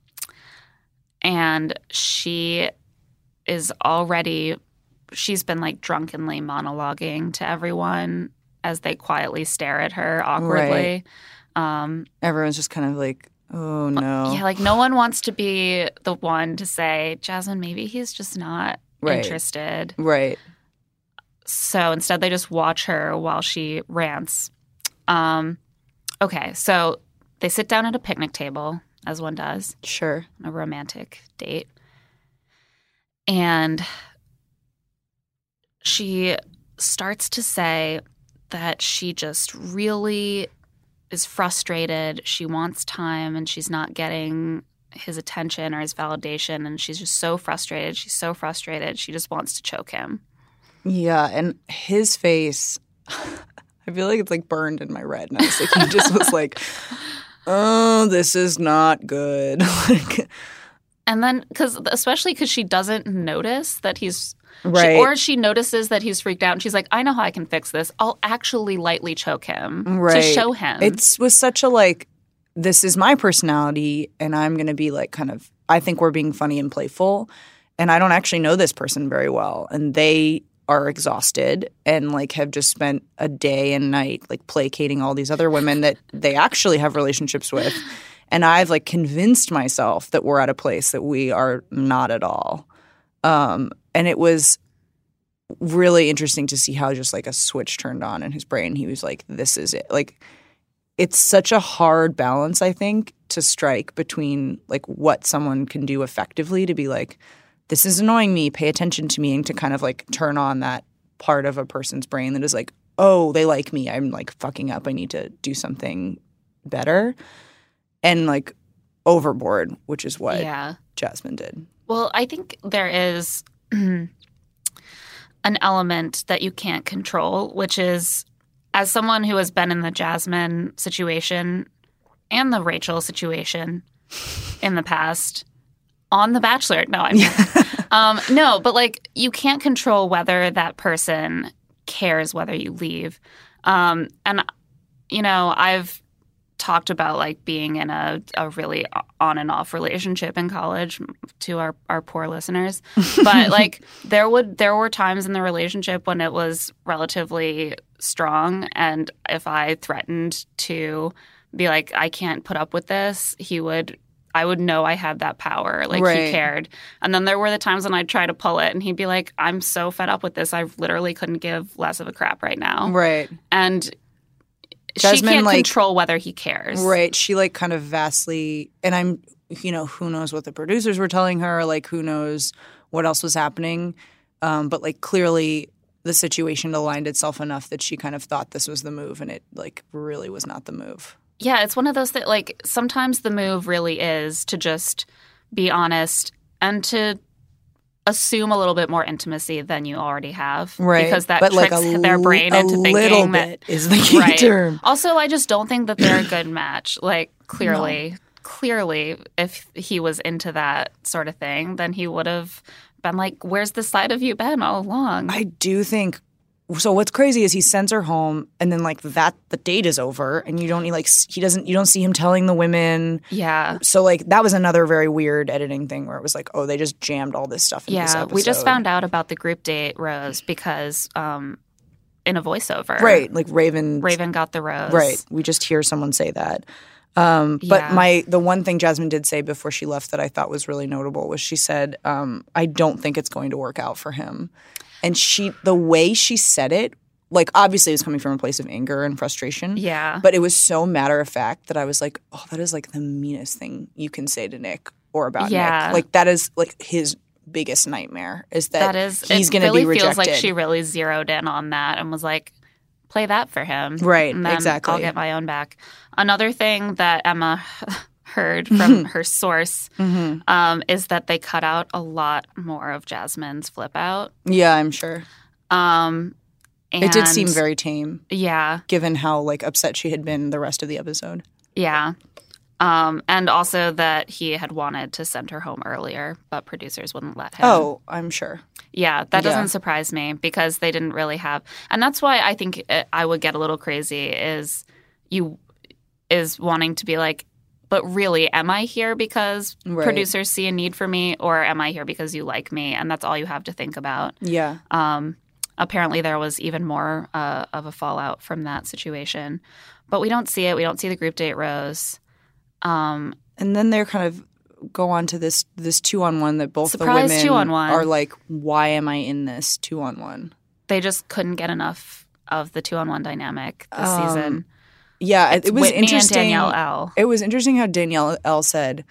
And she is already – she's been like drunkenly monologuing to everyone as they quietly stare at her awkwardly. Right. Everyone's just kind of like, oh, no. Yeah, like no one wants to be the one to say, Jasmine, maybe he's just not interested. Right. So instead they just watch her while she rants. Okay, so they sit down at a picnic table, as one does. Sure. A romantic date. And she starts to say that she just really is frustrated. She wants time and she's not getting his attention or his validation, and she's just so frustrated. She's so frustrated. She just wants to choke him. Yeah, and his face, I feel like it's like burned in my retina. It's like he just was like, oh, this is not good. Like, and then, especially because she doesn't notice that he's right. Or she notices that he's freaked out and she's like, I know how I can fix this. I'll actually lightly choke him to show him. It was such a like, this is my personality and I'm going to be like kind of, I think we're being funny and playful and I don't actually know this person very well. And they are exhausted and like have just spent a day and night like placating all these other women that they actually have relationships with. And I've like convinced myself that we're at a place that we are not at all. And it was really interesting to see how just like a switch turned on in his brain. He was like, this is it. Like, it's such a hard balance, I think, to strike between like what someone can do effectively to be like, this is annoying me, pay attention to me, and to kind of like turn on that part of a person's brain that is like, oh, they like me. I'm like fucking up. I need to do something better. And like overboard, which is what Jasmine did. Well, I think there is an element that you can't control, which is as someone who has been in the Jasmine situation and the Rachel situation in the past on The Bachelor. No, no, but like you can't control whether that person cares whether you leave. And, you know, I've talked about like being in a really on and off relationship in college to our poor listeners. But like there were times in the relationship when it was relatively strong, and if I threatened to be like, I can't put up with this, I would know I had that power. Like he cared. And then there were the times when I'd try to pull it and he'd be like, I'm so fed up with this. I literally couldn't give less of a crap right now. Right. And Jasmine, she can't like, control whether he cares. Right. She like kind of vastly – and I'm – you know, who knows what the producers were telling her, like who knows what else was happening. But like clearly the situation aligned itself enough that she kind of thought this was the move, and it like really was not the move. Yeah, it's one of those that like sometimes the move really is to just be honest and to assume a little bit more intimacy than you already have. Right. Because that but tricks like their brain into thinking that – a little bit is the key term. Also, I just don't think that they're a good match. Like clearly, if he was into that sort of thing, then he would have been like, where's the side of you been all along? I do think – so what's crazy is he sends her home, and then like the date is over, and you don't see him telling the women. Yeah. So like that was another very weird editing thing where it was like, oh, they just jammed all this stuff into this episode. We just found out about the group date rose because in a voiceover. Right. Like Raven got the rose. Right. We just hear someone say that. But the one thing Jasmine did say before she left that I thought was really notable was she said, I don't think it's going to work out for him. And the way she said it, like obviously it was coming from a place of anger and frustration. Yeah. But it was so matter of fact that I was like, oh, that is like the meanest thing you can say to Nick or about Nick. Like that is like his biggest nightmare is that he's going to be rejected. It really feels like she really zeroed in on that and was like, play that for him. Right, and then exactly. I'll get my own back. Another thing that Emma heard from her source is that they cut out a lot more of Jasmine's flip out. Yeah, I'm sure. And it did seem very tame. Yeah. Given how like upset she had been the rest of the episode. Yeah. And also that he had wanted to send her home earlier, but producers wouldn't let him. Oh, I'm sure. Yeah, that doesn't surprise me because they didn't really have – and that's why I think I would get a little crazy is wanting to be like, but really, am I here because producers see a need for me, or am I here because you like me? And that's all you have to think about. Yeah. Apparently, there was even more of a fallout from that situation. But we don't see it. We don't see the group date rose. And then they're kind of go on to this 2-on-1 that both Surprise the women 2-on-1. are like, why am I in this 2-on-1? They just couldn't get enough of the 2-on-1 dynamic this season. Yeah, it was Whitney interesting. And Danielle L. It was interesting how Danielle L said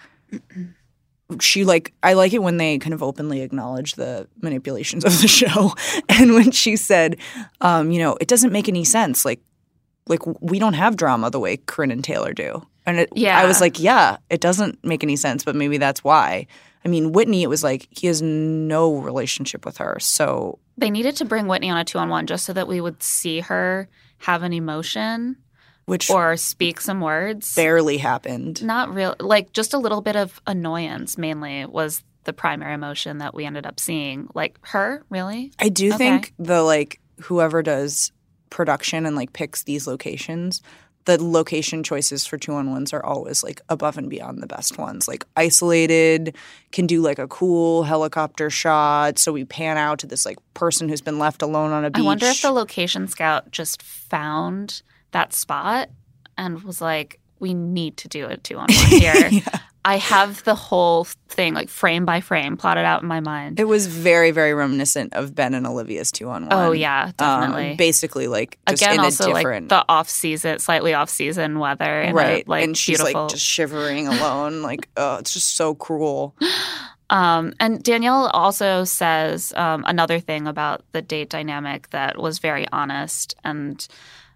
she I like it when they kind of openly acknowledge the manipulations of the show, and when she said, it doesn't make any sense. Like we don't have drama the way Corinne and Taylor do, and I was like, yeah, it doesn't make any sense, but maybe that's why. I mean, Whitney, it was like he has no relationship with her, so they needed to bring Whitney on a 2-on-1 just so that we would see her have an emotion. Or speak some words. Barely happened. Not real. Like just a little bit of annoyance mainly was the primary emotion that we ended up seeing. Like her, really? I do think whoever does production and like picks these locations, the location choices for 2-on-1s are always like above and beyond the best ones. Like isolated, can do like a cool helicopter shot. So we pan out to this like person who's been left alone on a beach. I wonder if the location scout just found that spot and was like, we need to do a 2-on-1 here. Yeah. I have the whole thing like frame by frame plotted out in my mind. It was very, very reminiscent of Ben and Olivia's 2-on-1. Oh yeah, definitely. Basically like just again, in also a different like the slightly off season weather. Right. Like, and she's beautiful... like just shivering alone. Like, oh, it's just so cruel. And Danielle also says another thing about the date dynamic that was very honest and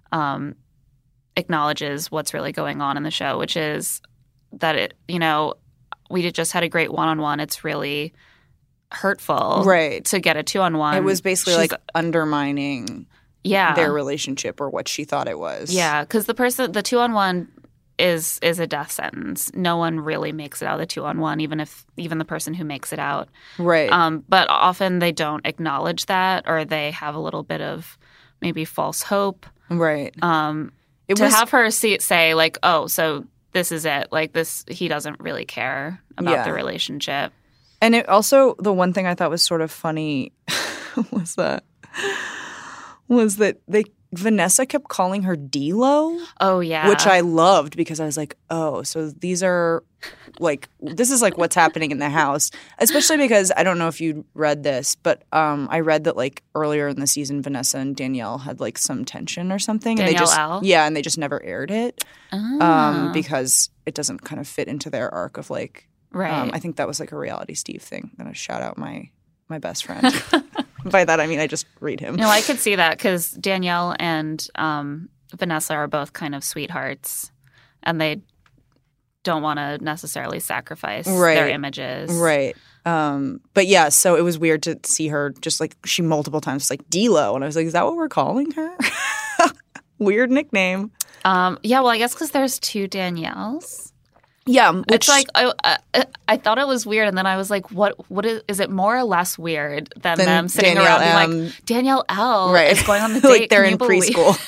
acknowledges what's really going on in the show, which is that we just had a great 1-on-1. It's really hurtful, right, to get a 2-on-1. It was basically like undermining their relationship or what she thought it was. Yeah, because the 2-on-1 is a death sentence. No one really makes it out of the 2-on-1, even the person who makes it out. Right. But often they don't acknowledge that, or they have a little bit of maybe false hope. Right. Have her say like, oh, so this is it. Like this, he doesn't really care about the relationship. And it also, the one thing I thought was sort of funny was that Vanessa kept calling her D-Lo. Oh, yeah. Which I loved because I was like, oh, so these are like, this is like what's happening in the house. Especially because I don't know if you read this, but I read that like earlier in the season, Vanessa and Danielle had like some tension or something. Danielle L? Yeah, and they just never aired it because it doesn't kind of fit into their arc of like, right. I think that was like a Reality Steve thing. I'm going to shout out my best friend. By that, I mean I just read him. No, I could see that because Danielle and Vanessa are both kind of sweethearts, and they don't want to necessarily sacrifice their images. Right. But yeah, so it was weird to see her just like she multiple times like D-Lo, and I was like, is that what we're calling her? Weird nickname. Yeah, well, I guess because there's 2 Danielles. Yeah, it's like I thought it was weird, and then I was like, "What is it more or less weird than them sitting Danielle around being like Danielle L is going on the date? Like they're in preschool.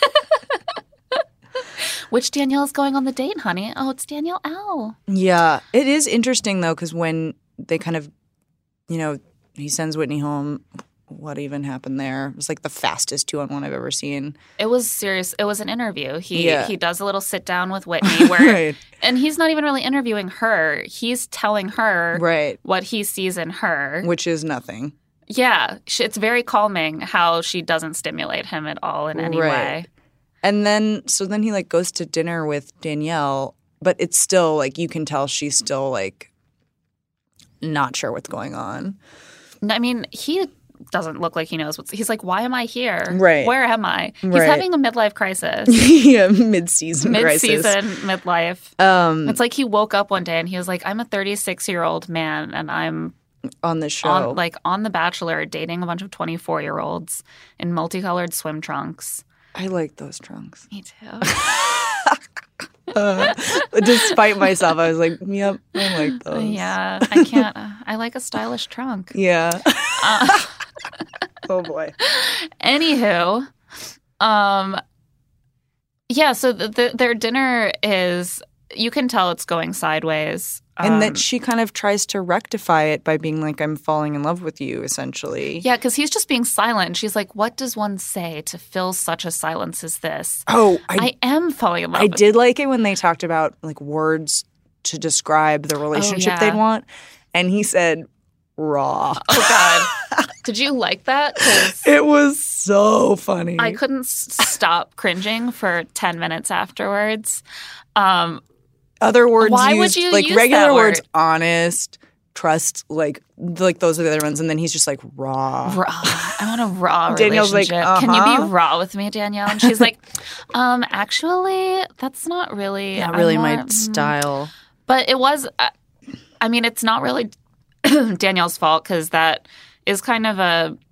Which Danielle is going on the date, honey? Oh, it's Danielle L. Yeah, it is interesting though because when they kind of, he sends Whitney home. What even happened there? It was like the fastest 2-on-1 I've ever seen. It was serious. It was an interview. He does a little sit down with Whitney where and he's not even really interviewing her. He's telling her what he sees in her. Which is nothing. Yeah. It's very calming how she doesn't stimulate him at all in any way. And then he like goes to dinner with Danielle, but it's still like you can tell she's still like not sure what's going on. I mean, he doesn't look like he knows what's – he's like, why am I here? Right. Where am I? He's having a midlife crisis. Yeah, mid-season crisis. Mid-season, midlife. It's like he woke up one day and he was like, I'm a 36-year-old man and I'm on the show. On The Bachelor dating a bunch of 24-year-olds in multicolored swim trunks. I like those trunks. Me too. Despite myself, I was like, yep, I like those. Yeah, I can't. I like a stylish trunk. Yeah. Oh, boy. Anywho, yeah, so their dinner is, you can tell it's going sideways. And that she kind of tries to rectify it by being like, I'm falling in love with you, essentially. Yeah, because he's just being silent. She's like, what does one say to fill such a silence as this? Oh, I am falling in love. I did like it when they talked about like words to describe the relationship they'd want. And he said, raw. Oh, God. Did you like that? It was so funny. I couldn't stop cringing for 10 minutes afterwards. Other words Why used, would you like use regular that words, word? honest, trust, like those are the other ones. And then he's just like, raw. Raw. I want a raw Danielle's relationship. like, Can you be raw with me, Danielle? And she's like, actually, that's not really my style. But it was, I mean, it's not really Danielle's fault because that is kind of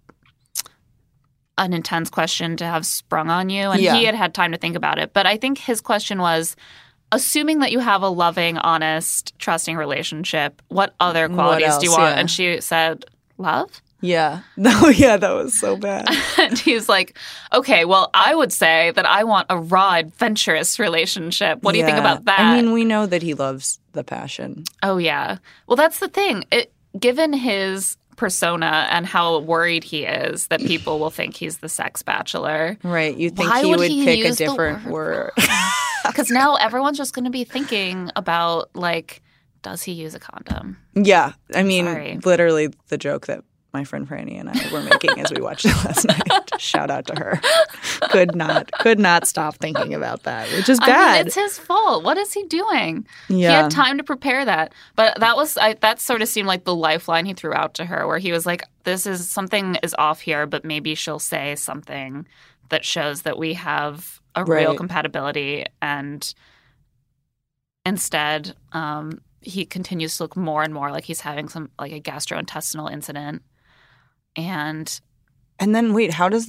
an intense question to have sprung on you. And he had time to think about it. But I think his question was, assuming that you have a loving, honest, trusting relationship, what other qualities do you want? Yeah. And she said, love? Yeah. No, yeah, that was so bad. And he's like, okay, well, I would say that I want a raw, adventurous relationship. What do you think about that? I mean, we know that he loves the passion. Oh, yeah. Well, that's the thing. Given his persona and how worried he is that people will think he's the sex bachelor. Right. You think he would pick a different word. Because now everyone's just going to be thinking about, like, does he use a condom? Yeah. I mean, literally the joke that my friend Franny and I were making as we watched it last night. Shout out to her. Could not stop thinking about that, which is bad. I mean, it's his fault. What is he doing? Yeah. He had time to prepare that. But that sort of seemed like the lifeline he threw out to her, where he was like, something is off here, but maybe she'll say something that shows that we have a real compatibility. And instead, he continues to look more and more like he's having some like a gastrointestinal incident. And then wait, how does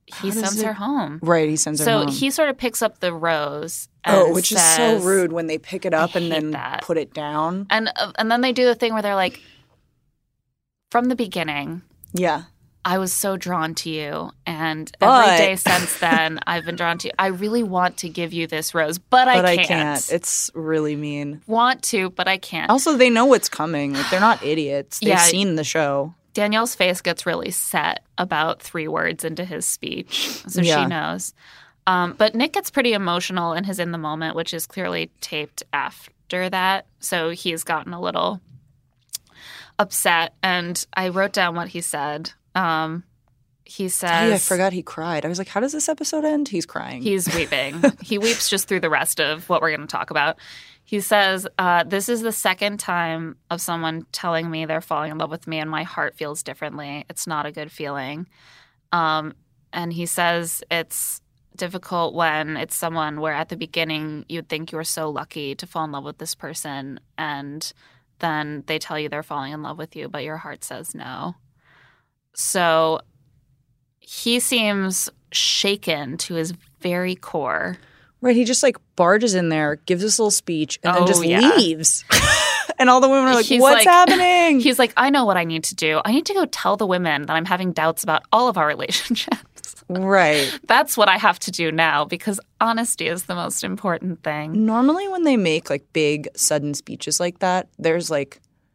he sends her home. Right, he sends her home. So he sort of picks up the rose and which says, is so rude when they pick it up and then that. put it down. And then they do the thing where they're like, from the beginning, yeah, I was so drawn to you, and every day since then, I've been drawn to you. I really want to give you this rose, but I can't. It's really mean. Want to, but I can't. Also, they know what's coming. Like, they're not idiots. They've seen the show. Danielle's face gets really set about 3 words into his speech, so she knows. But Nick gets pretty emotional in his In the Moment, which is clearly taped after that. So he's gotten a little upset, and I wrote down what he said. He says... I forgot he cried. I was like, how does this episode end? He's crying. He's weeping. He weeps just through the rest of what we're going to talk about. He says, this is the second time of someone telling me they're falling in love with me and my heart feels differently. It's not a good feeling. And he says it's difficult when it's someone where at the beginning you'd think you were so lucky to fall in love with this person, and then they tell you they're falling in love with you, but your heart says no. So he seems shaken to his very core. Right, he just like barges in there, gives this little speech, and then just leaves. And all the women are like, what's happening? He's like, I know what I need to do. I need to go tell the women that I'm having doubts about all of our relationships. Right. That's what I have to do now, because honesty is the most important thing. Normally when they make like big, sudden speeches like that, there's like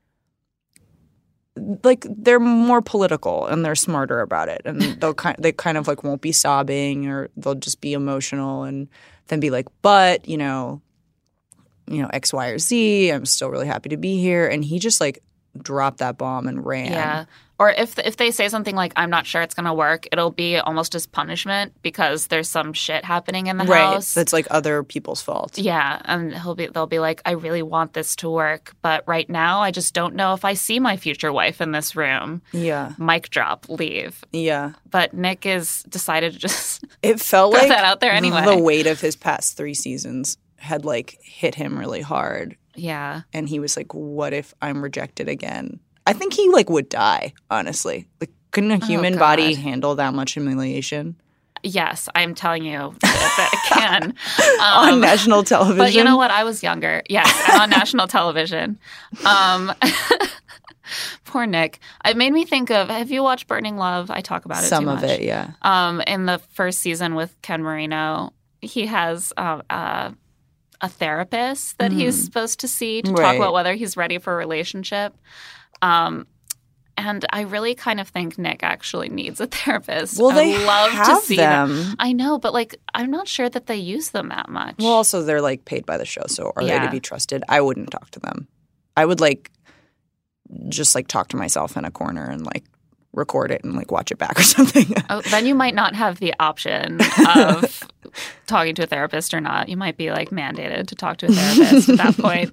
they're more political and they're smarter about it, and they kind of like won't be sobbing, or they'll just be emotional and then be like, but you know X, Y, or Z, I'm still really happy to be here. And he just like dropped that bomb and ran. Yeah. Or if they say something like, I'm not sure it's going to work, it'll be almost as punishment because there's some shit happening in the house. That's like other people's fault. Yeah. And they'll be like, I really want this to work, but right now I just don't know if I see my future wife in this room. Yeah. Mic drop, leave. Yeah. But Nick has decided to just it felt throw like that out there anyway. The weight of his past 3 seasons had like hit him really hard. Yeah. And he was like, what if I'm rejected again? I think he like would die, honestly. Like, couldn't a human body handle that much humiliation? Yes, I'm telling you that it can. On national television. But you know what? I was younger. Yes, and on national television. Poor Nick. It made me think of, have you watched Burning Love? I talk about it Some too much. of it, yeah. In the first season with Ken Marino, he has a therapist that he's supposed to see to talk about whether he's ready for a relationship. And I really kind of think Nick actually needs a therapist. Well, they love have to see them. I know, but like, I'm not sure that they use them that much. Well, also they're like paid by the show, so are they to be trusted? I wouldn't talk to them. I would like just like talk to myself in a corner and like record it and like watch it back or something. Oh, then you might not have the option of talking to a therapist or not. You might be like mandated to talk to a therapist at that point.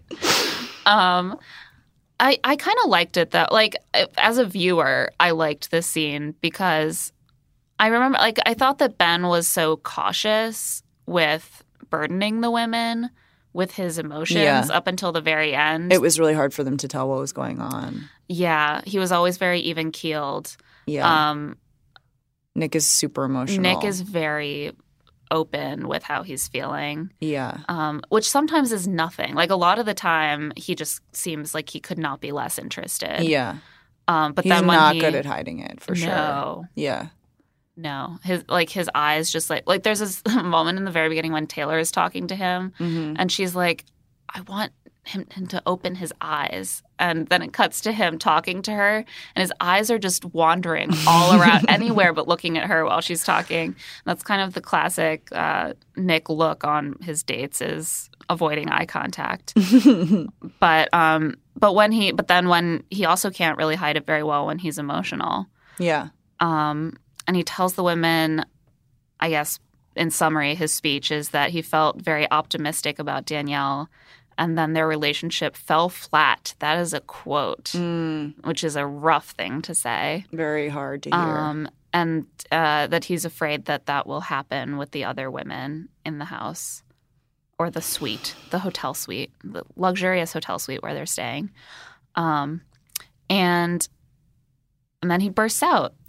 I kind of liked it though. Like as a viewer, I liked this scene because I remember like I thought that Ben was so cautious with burdening the women with his emotions up until the very end. It was really hard for them to tell what was going on. Yeah, he was always very even-keeled. Yeah. Nick is super emotional. Nick is very open with how he's feeling. Yeah. Which sometimes is nothing. Like a lot of the time, he just seems like he could not be less interested. Yeah. But he's then when not good at hiding it, for sure. No. Yeah. No. His eyes just like there's this moment in the very beginning when Taylor is talking to him and she's like, I want him to open his eyes. And then it cuts to him talking to her and his eyes are just wandering all around anywhere but looking at her while she's talking. That's kind of the classic Nick look on his dates, is avoiding eye contact. But when he also can't really hide it very well when he's emotional. Yeah. And he tells the women, I guess in summary, his speech is that he felt very optimistic about Danielle and then their relationship fell flat. That is a quote, which is a rough thing to say. Very hard to hear. And that he's afraid that will happen with the other women in the house or the suite, the hotel suite, the luxurious hotel suite where they're staying. And then he bursts out.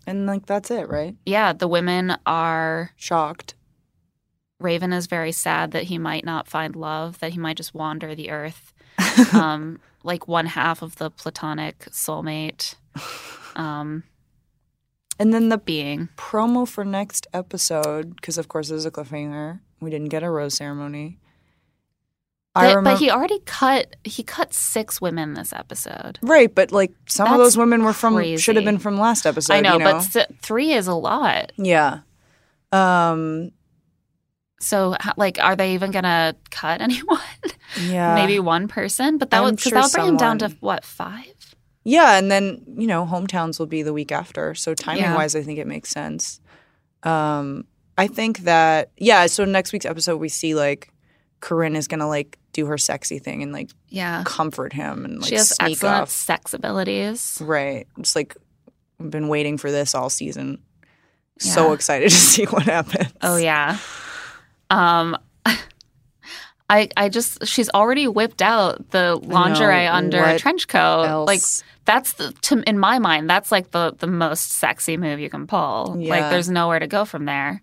And, like, that's it, right? Yeah, the women are shocked. Raven is very sad that he might not find love, that he might just wander the earth. Like one half of the platonic soulmate. And then the being promo for next episode, because of course there's a cliffhanger. We didn't get a rose ceremony. But he already cut 6 women this episode. Right, but like some of those women were should have been from last episode. I know, you know? But 3 is a lot. Yeah. So, like, are they even going to cut anyone? Yeah. Maybe one person? But that would bring him down to, what, 5? Yeah, and then, you know, hometowns will be the week after. So timing-wise, I think it makes sense. I think that, so next week's episode we see, like, Corinne is going to, like, do her sexy thing and, like, comfort him and, like, she has sneak excellent off. sex abilities. Right. It's like, I've been waiting for this all season. Yeah. So excited to see what happens. Oh, yeah. She's already whipped out the lingerie under a trench coat. Else? Like, that's in my mind, that's like the most sexy move you can pull. Yeah. Like, there's nowhere to go from there.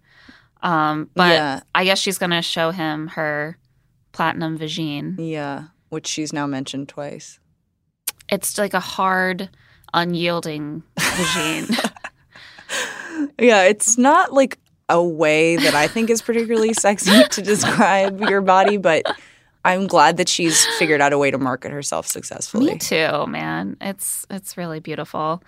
But I guess she's going to show him her platinum vagine. Yeah, which she's now mentioned twice. It's like a hard, unyielding vagine. Yeah, it's not like a way that I think is particularly sexy to describe your body, but I'm glad that she's figured out a way to market herself successfully. Me too, man. It's really beautiful.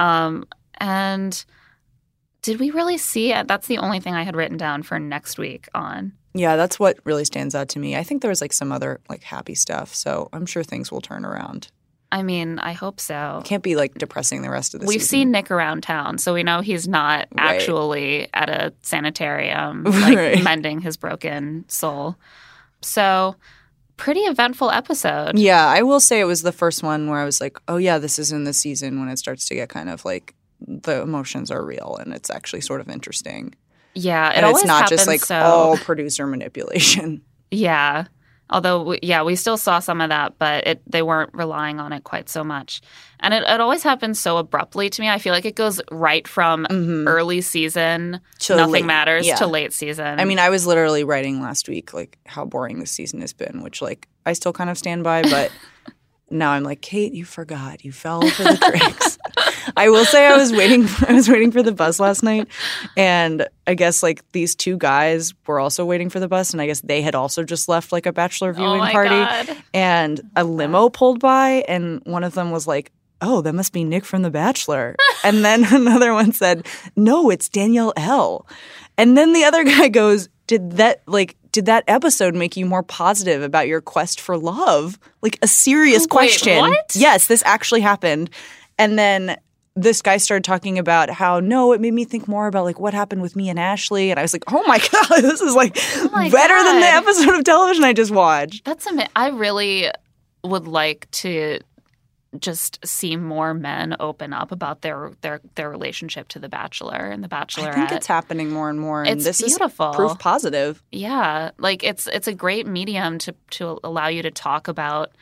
And did we really see it? That's the only thing I had written down for next week on. Yeah, that's what really stands out to me. I think there was like some other like happy stuff, so I'm sure things will turn around. I mean, I hope so. It can't be like depressing the rest of the season. We've seen Nick around town, so we know he's not actually at a sanitarium like mending his broken soul. So, pretty eventful episode. Yeah, I will say it was the first one where I was like, oh yeah, this is in the season when it starts to get kind of like the emotions are real and it's actually sort of interesting. Yeah, and it's not just like all producer manipulation. Yeah. Although, we still saw some of that, but they weren't relying on it quite so much. And it always happens so abruptly to me. I feel like it goes right from early season, to nothing matters, to late season. I mean, I was literally writing last week, like, how boring this season has been, which, like, I still kind of stand by, but now I'm like, Kate, you forgot. You fell for the tricks. I will say I was waiting for the bus last night, and I guess like these 2 guys were also waiting for the bus, and I guess they had also just left like a bachelor viewing party. God. And a limo pulled by, and one of them was like, oh, that must be Nick from The Bachelor. And then another one said, no, it's Danielle L. And then the other guy goes, did that episode make you more positive about your quest for love? Like a serious question. What? Yes, this actually happened. And then this guy started talking about how, no, it made me think more about like what happened with me and Ashley. And I was like, oh my God, this is like better than the episode of television I just watched. That's I really would like to just see more men open up about their relationship to The Bachelor and The Bachelorette. I think it's happening more and more. And it's this beautiful. Is proof positive. Yeah. Like it's a great medium to allow you to talk about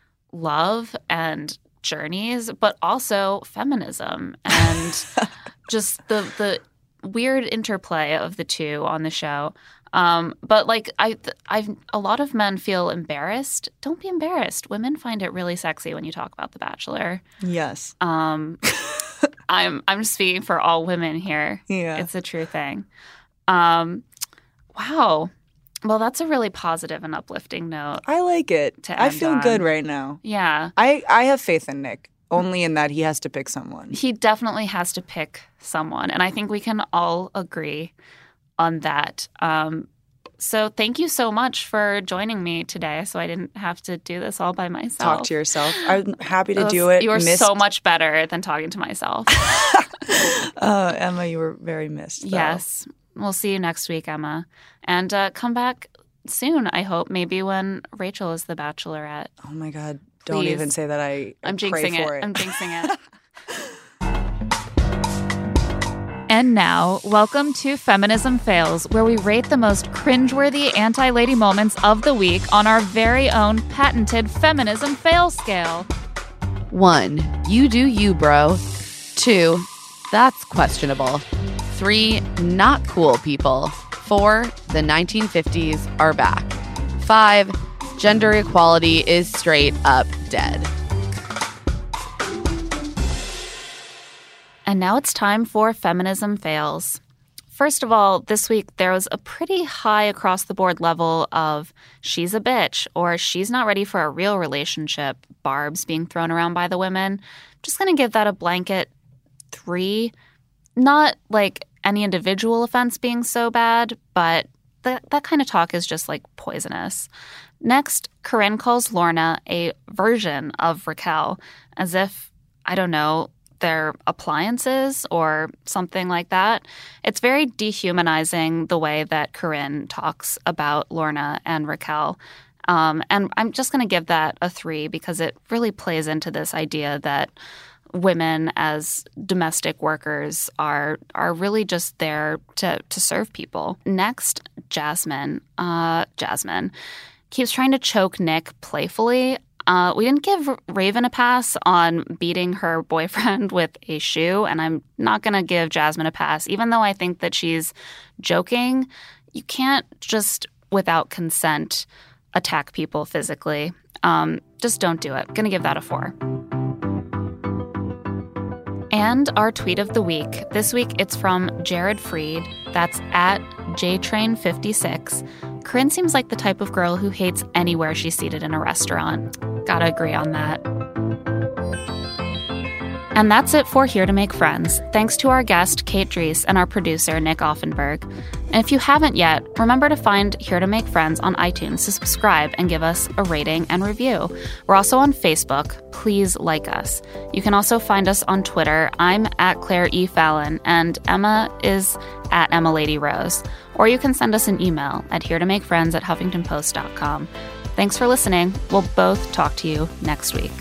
love and journeys, but also feminism and just the weird interplay of the two on the show. But like I've a lot of men feel embarrassed. Don't be embarrassed. Women find it really sexy when you talk about The Bachelor. Yes. I'm speaking for all women here. Yeah. It's a true thing. Wow. Well, that's a really positive and uplifting note. I like it. I feel good right now. Yeah. I have faith in Nick, only in that he has to pick someone. He definitely has to pick someone. And I think we can all agree on that. So thank you so much for joining me today so I didn't have to do this all by myself. Talk to yourself. I'm happy to do it. You were so much better than talking to myself. Emma, you were very missed. Though. Yes. We'll see you next week, Emma. And come back soon, I hope, maybe when Rachel is the Bachelorette. Oh, my God. Don't even say that. I'm jinxing it. I'm jinxing it. And now, welcome to Feminism Fails, where we rate the most cringeworthy anti-lady moments of the week on our very own patented Feminism Fail scale. 1. You do you, bro. 2. That's questionable. 3, not cool people. 4, the 1950s are back. 5, gender equality is straight up dead. And now it's time for Feminism Fails. First of all, this week there was a pretty high across-the-board level of she's a bitch or she's not ready for a real relationship barbs being thrown around by the women. I'm just going to give that a blanket 3. Not like any individual offense being so bad, but that kind of talk is just like poisonous. Next, Corinne calls Lorna a version of Raquel, as if, I don't know, they're appliances or something like that. It's very dehumanizing the way that Corinne talks about Lorna and Raquel. And I'm just going to give that a 3 because it really plays into this idea that women as domestic workers are really just there to serve people. Next, Jasmine. Jasmine keeps trying to choke Nick playfully. We didn't give Raven a pass on beating her boyfriend with a shoe, and I'm not going to give Jasmine a pass. Even though I think that she's joking, you can't just, without consent, attack people physically. Just don't do it. Going to give that a 4. And our tweet of the week. This week, it's from Jared Freed. That's at JTrain56. Corinne seems like the type of girl who hates anywhere she's seated in a restaurant. Gotta agree on that. And that's it for Here to Make Friends. Thanks to our guest, Kate Dries, and our producer, Nick Offenberg. And if you haven't yet, remember to find Here to Make Friends on iTunes to subscribe and give us a rating and review. We're also on Facebook. Please like us. You can also find us on Twitter. I'm at Claire E. Fallon, and Emma is at Emma Lady Rose. Or you can send us an email at heretomakefriends@huffingtonpost.com. Thanks for listening. We'll both talk to you next week.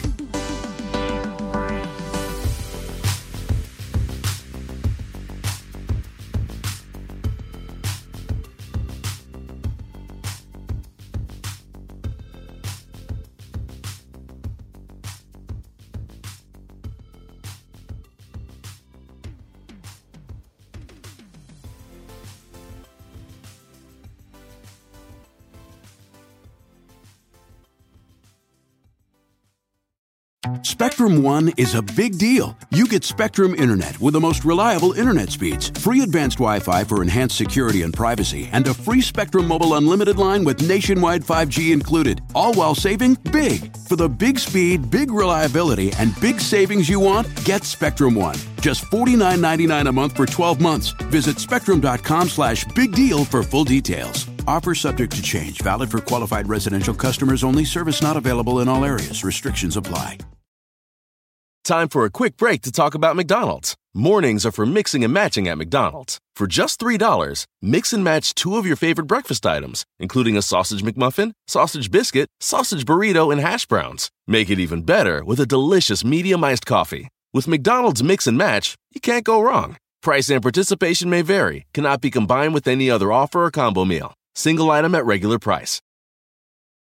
Spectrum One is a big deal. You get Spectrum Internet with the most reliable internet speeds, free advanced Wi-Fi for enhanced security and privacy, and a free Spectrum Mobile Unlimited line with nationwide 5G included, all while saving big. For the big speed, big reliability, and big savings you want, get Spectrum One. Just $49.99 a month for 12 months. Visit spectrum.com/big deal for full details. Offer subject to change. Valid for qualified residential customers only. Service not available in all areas. Restrictions apply. Time for a quick break to talk about McDonald's. Mornings are for mixing and matching at McDonald's. For just $3, mix and match 2 of your favorite breakfast items, including a sausage McMuffin, sausage biscuit, sausage burrito, and hash browns. Make it even better with a delicious medium iced coffee. With McDonald's Mix and Match, you can't go wrong. Price and participation may vary. Cannot be combined with any other offer or combo meal. Single item at regular price.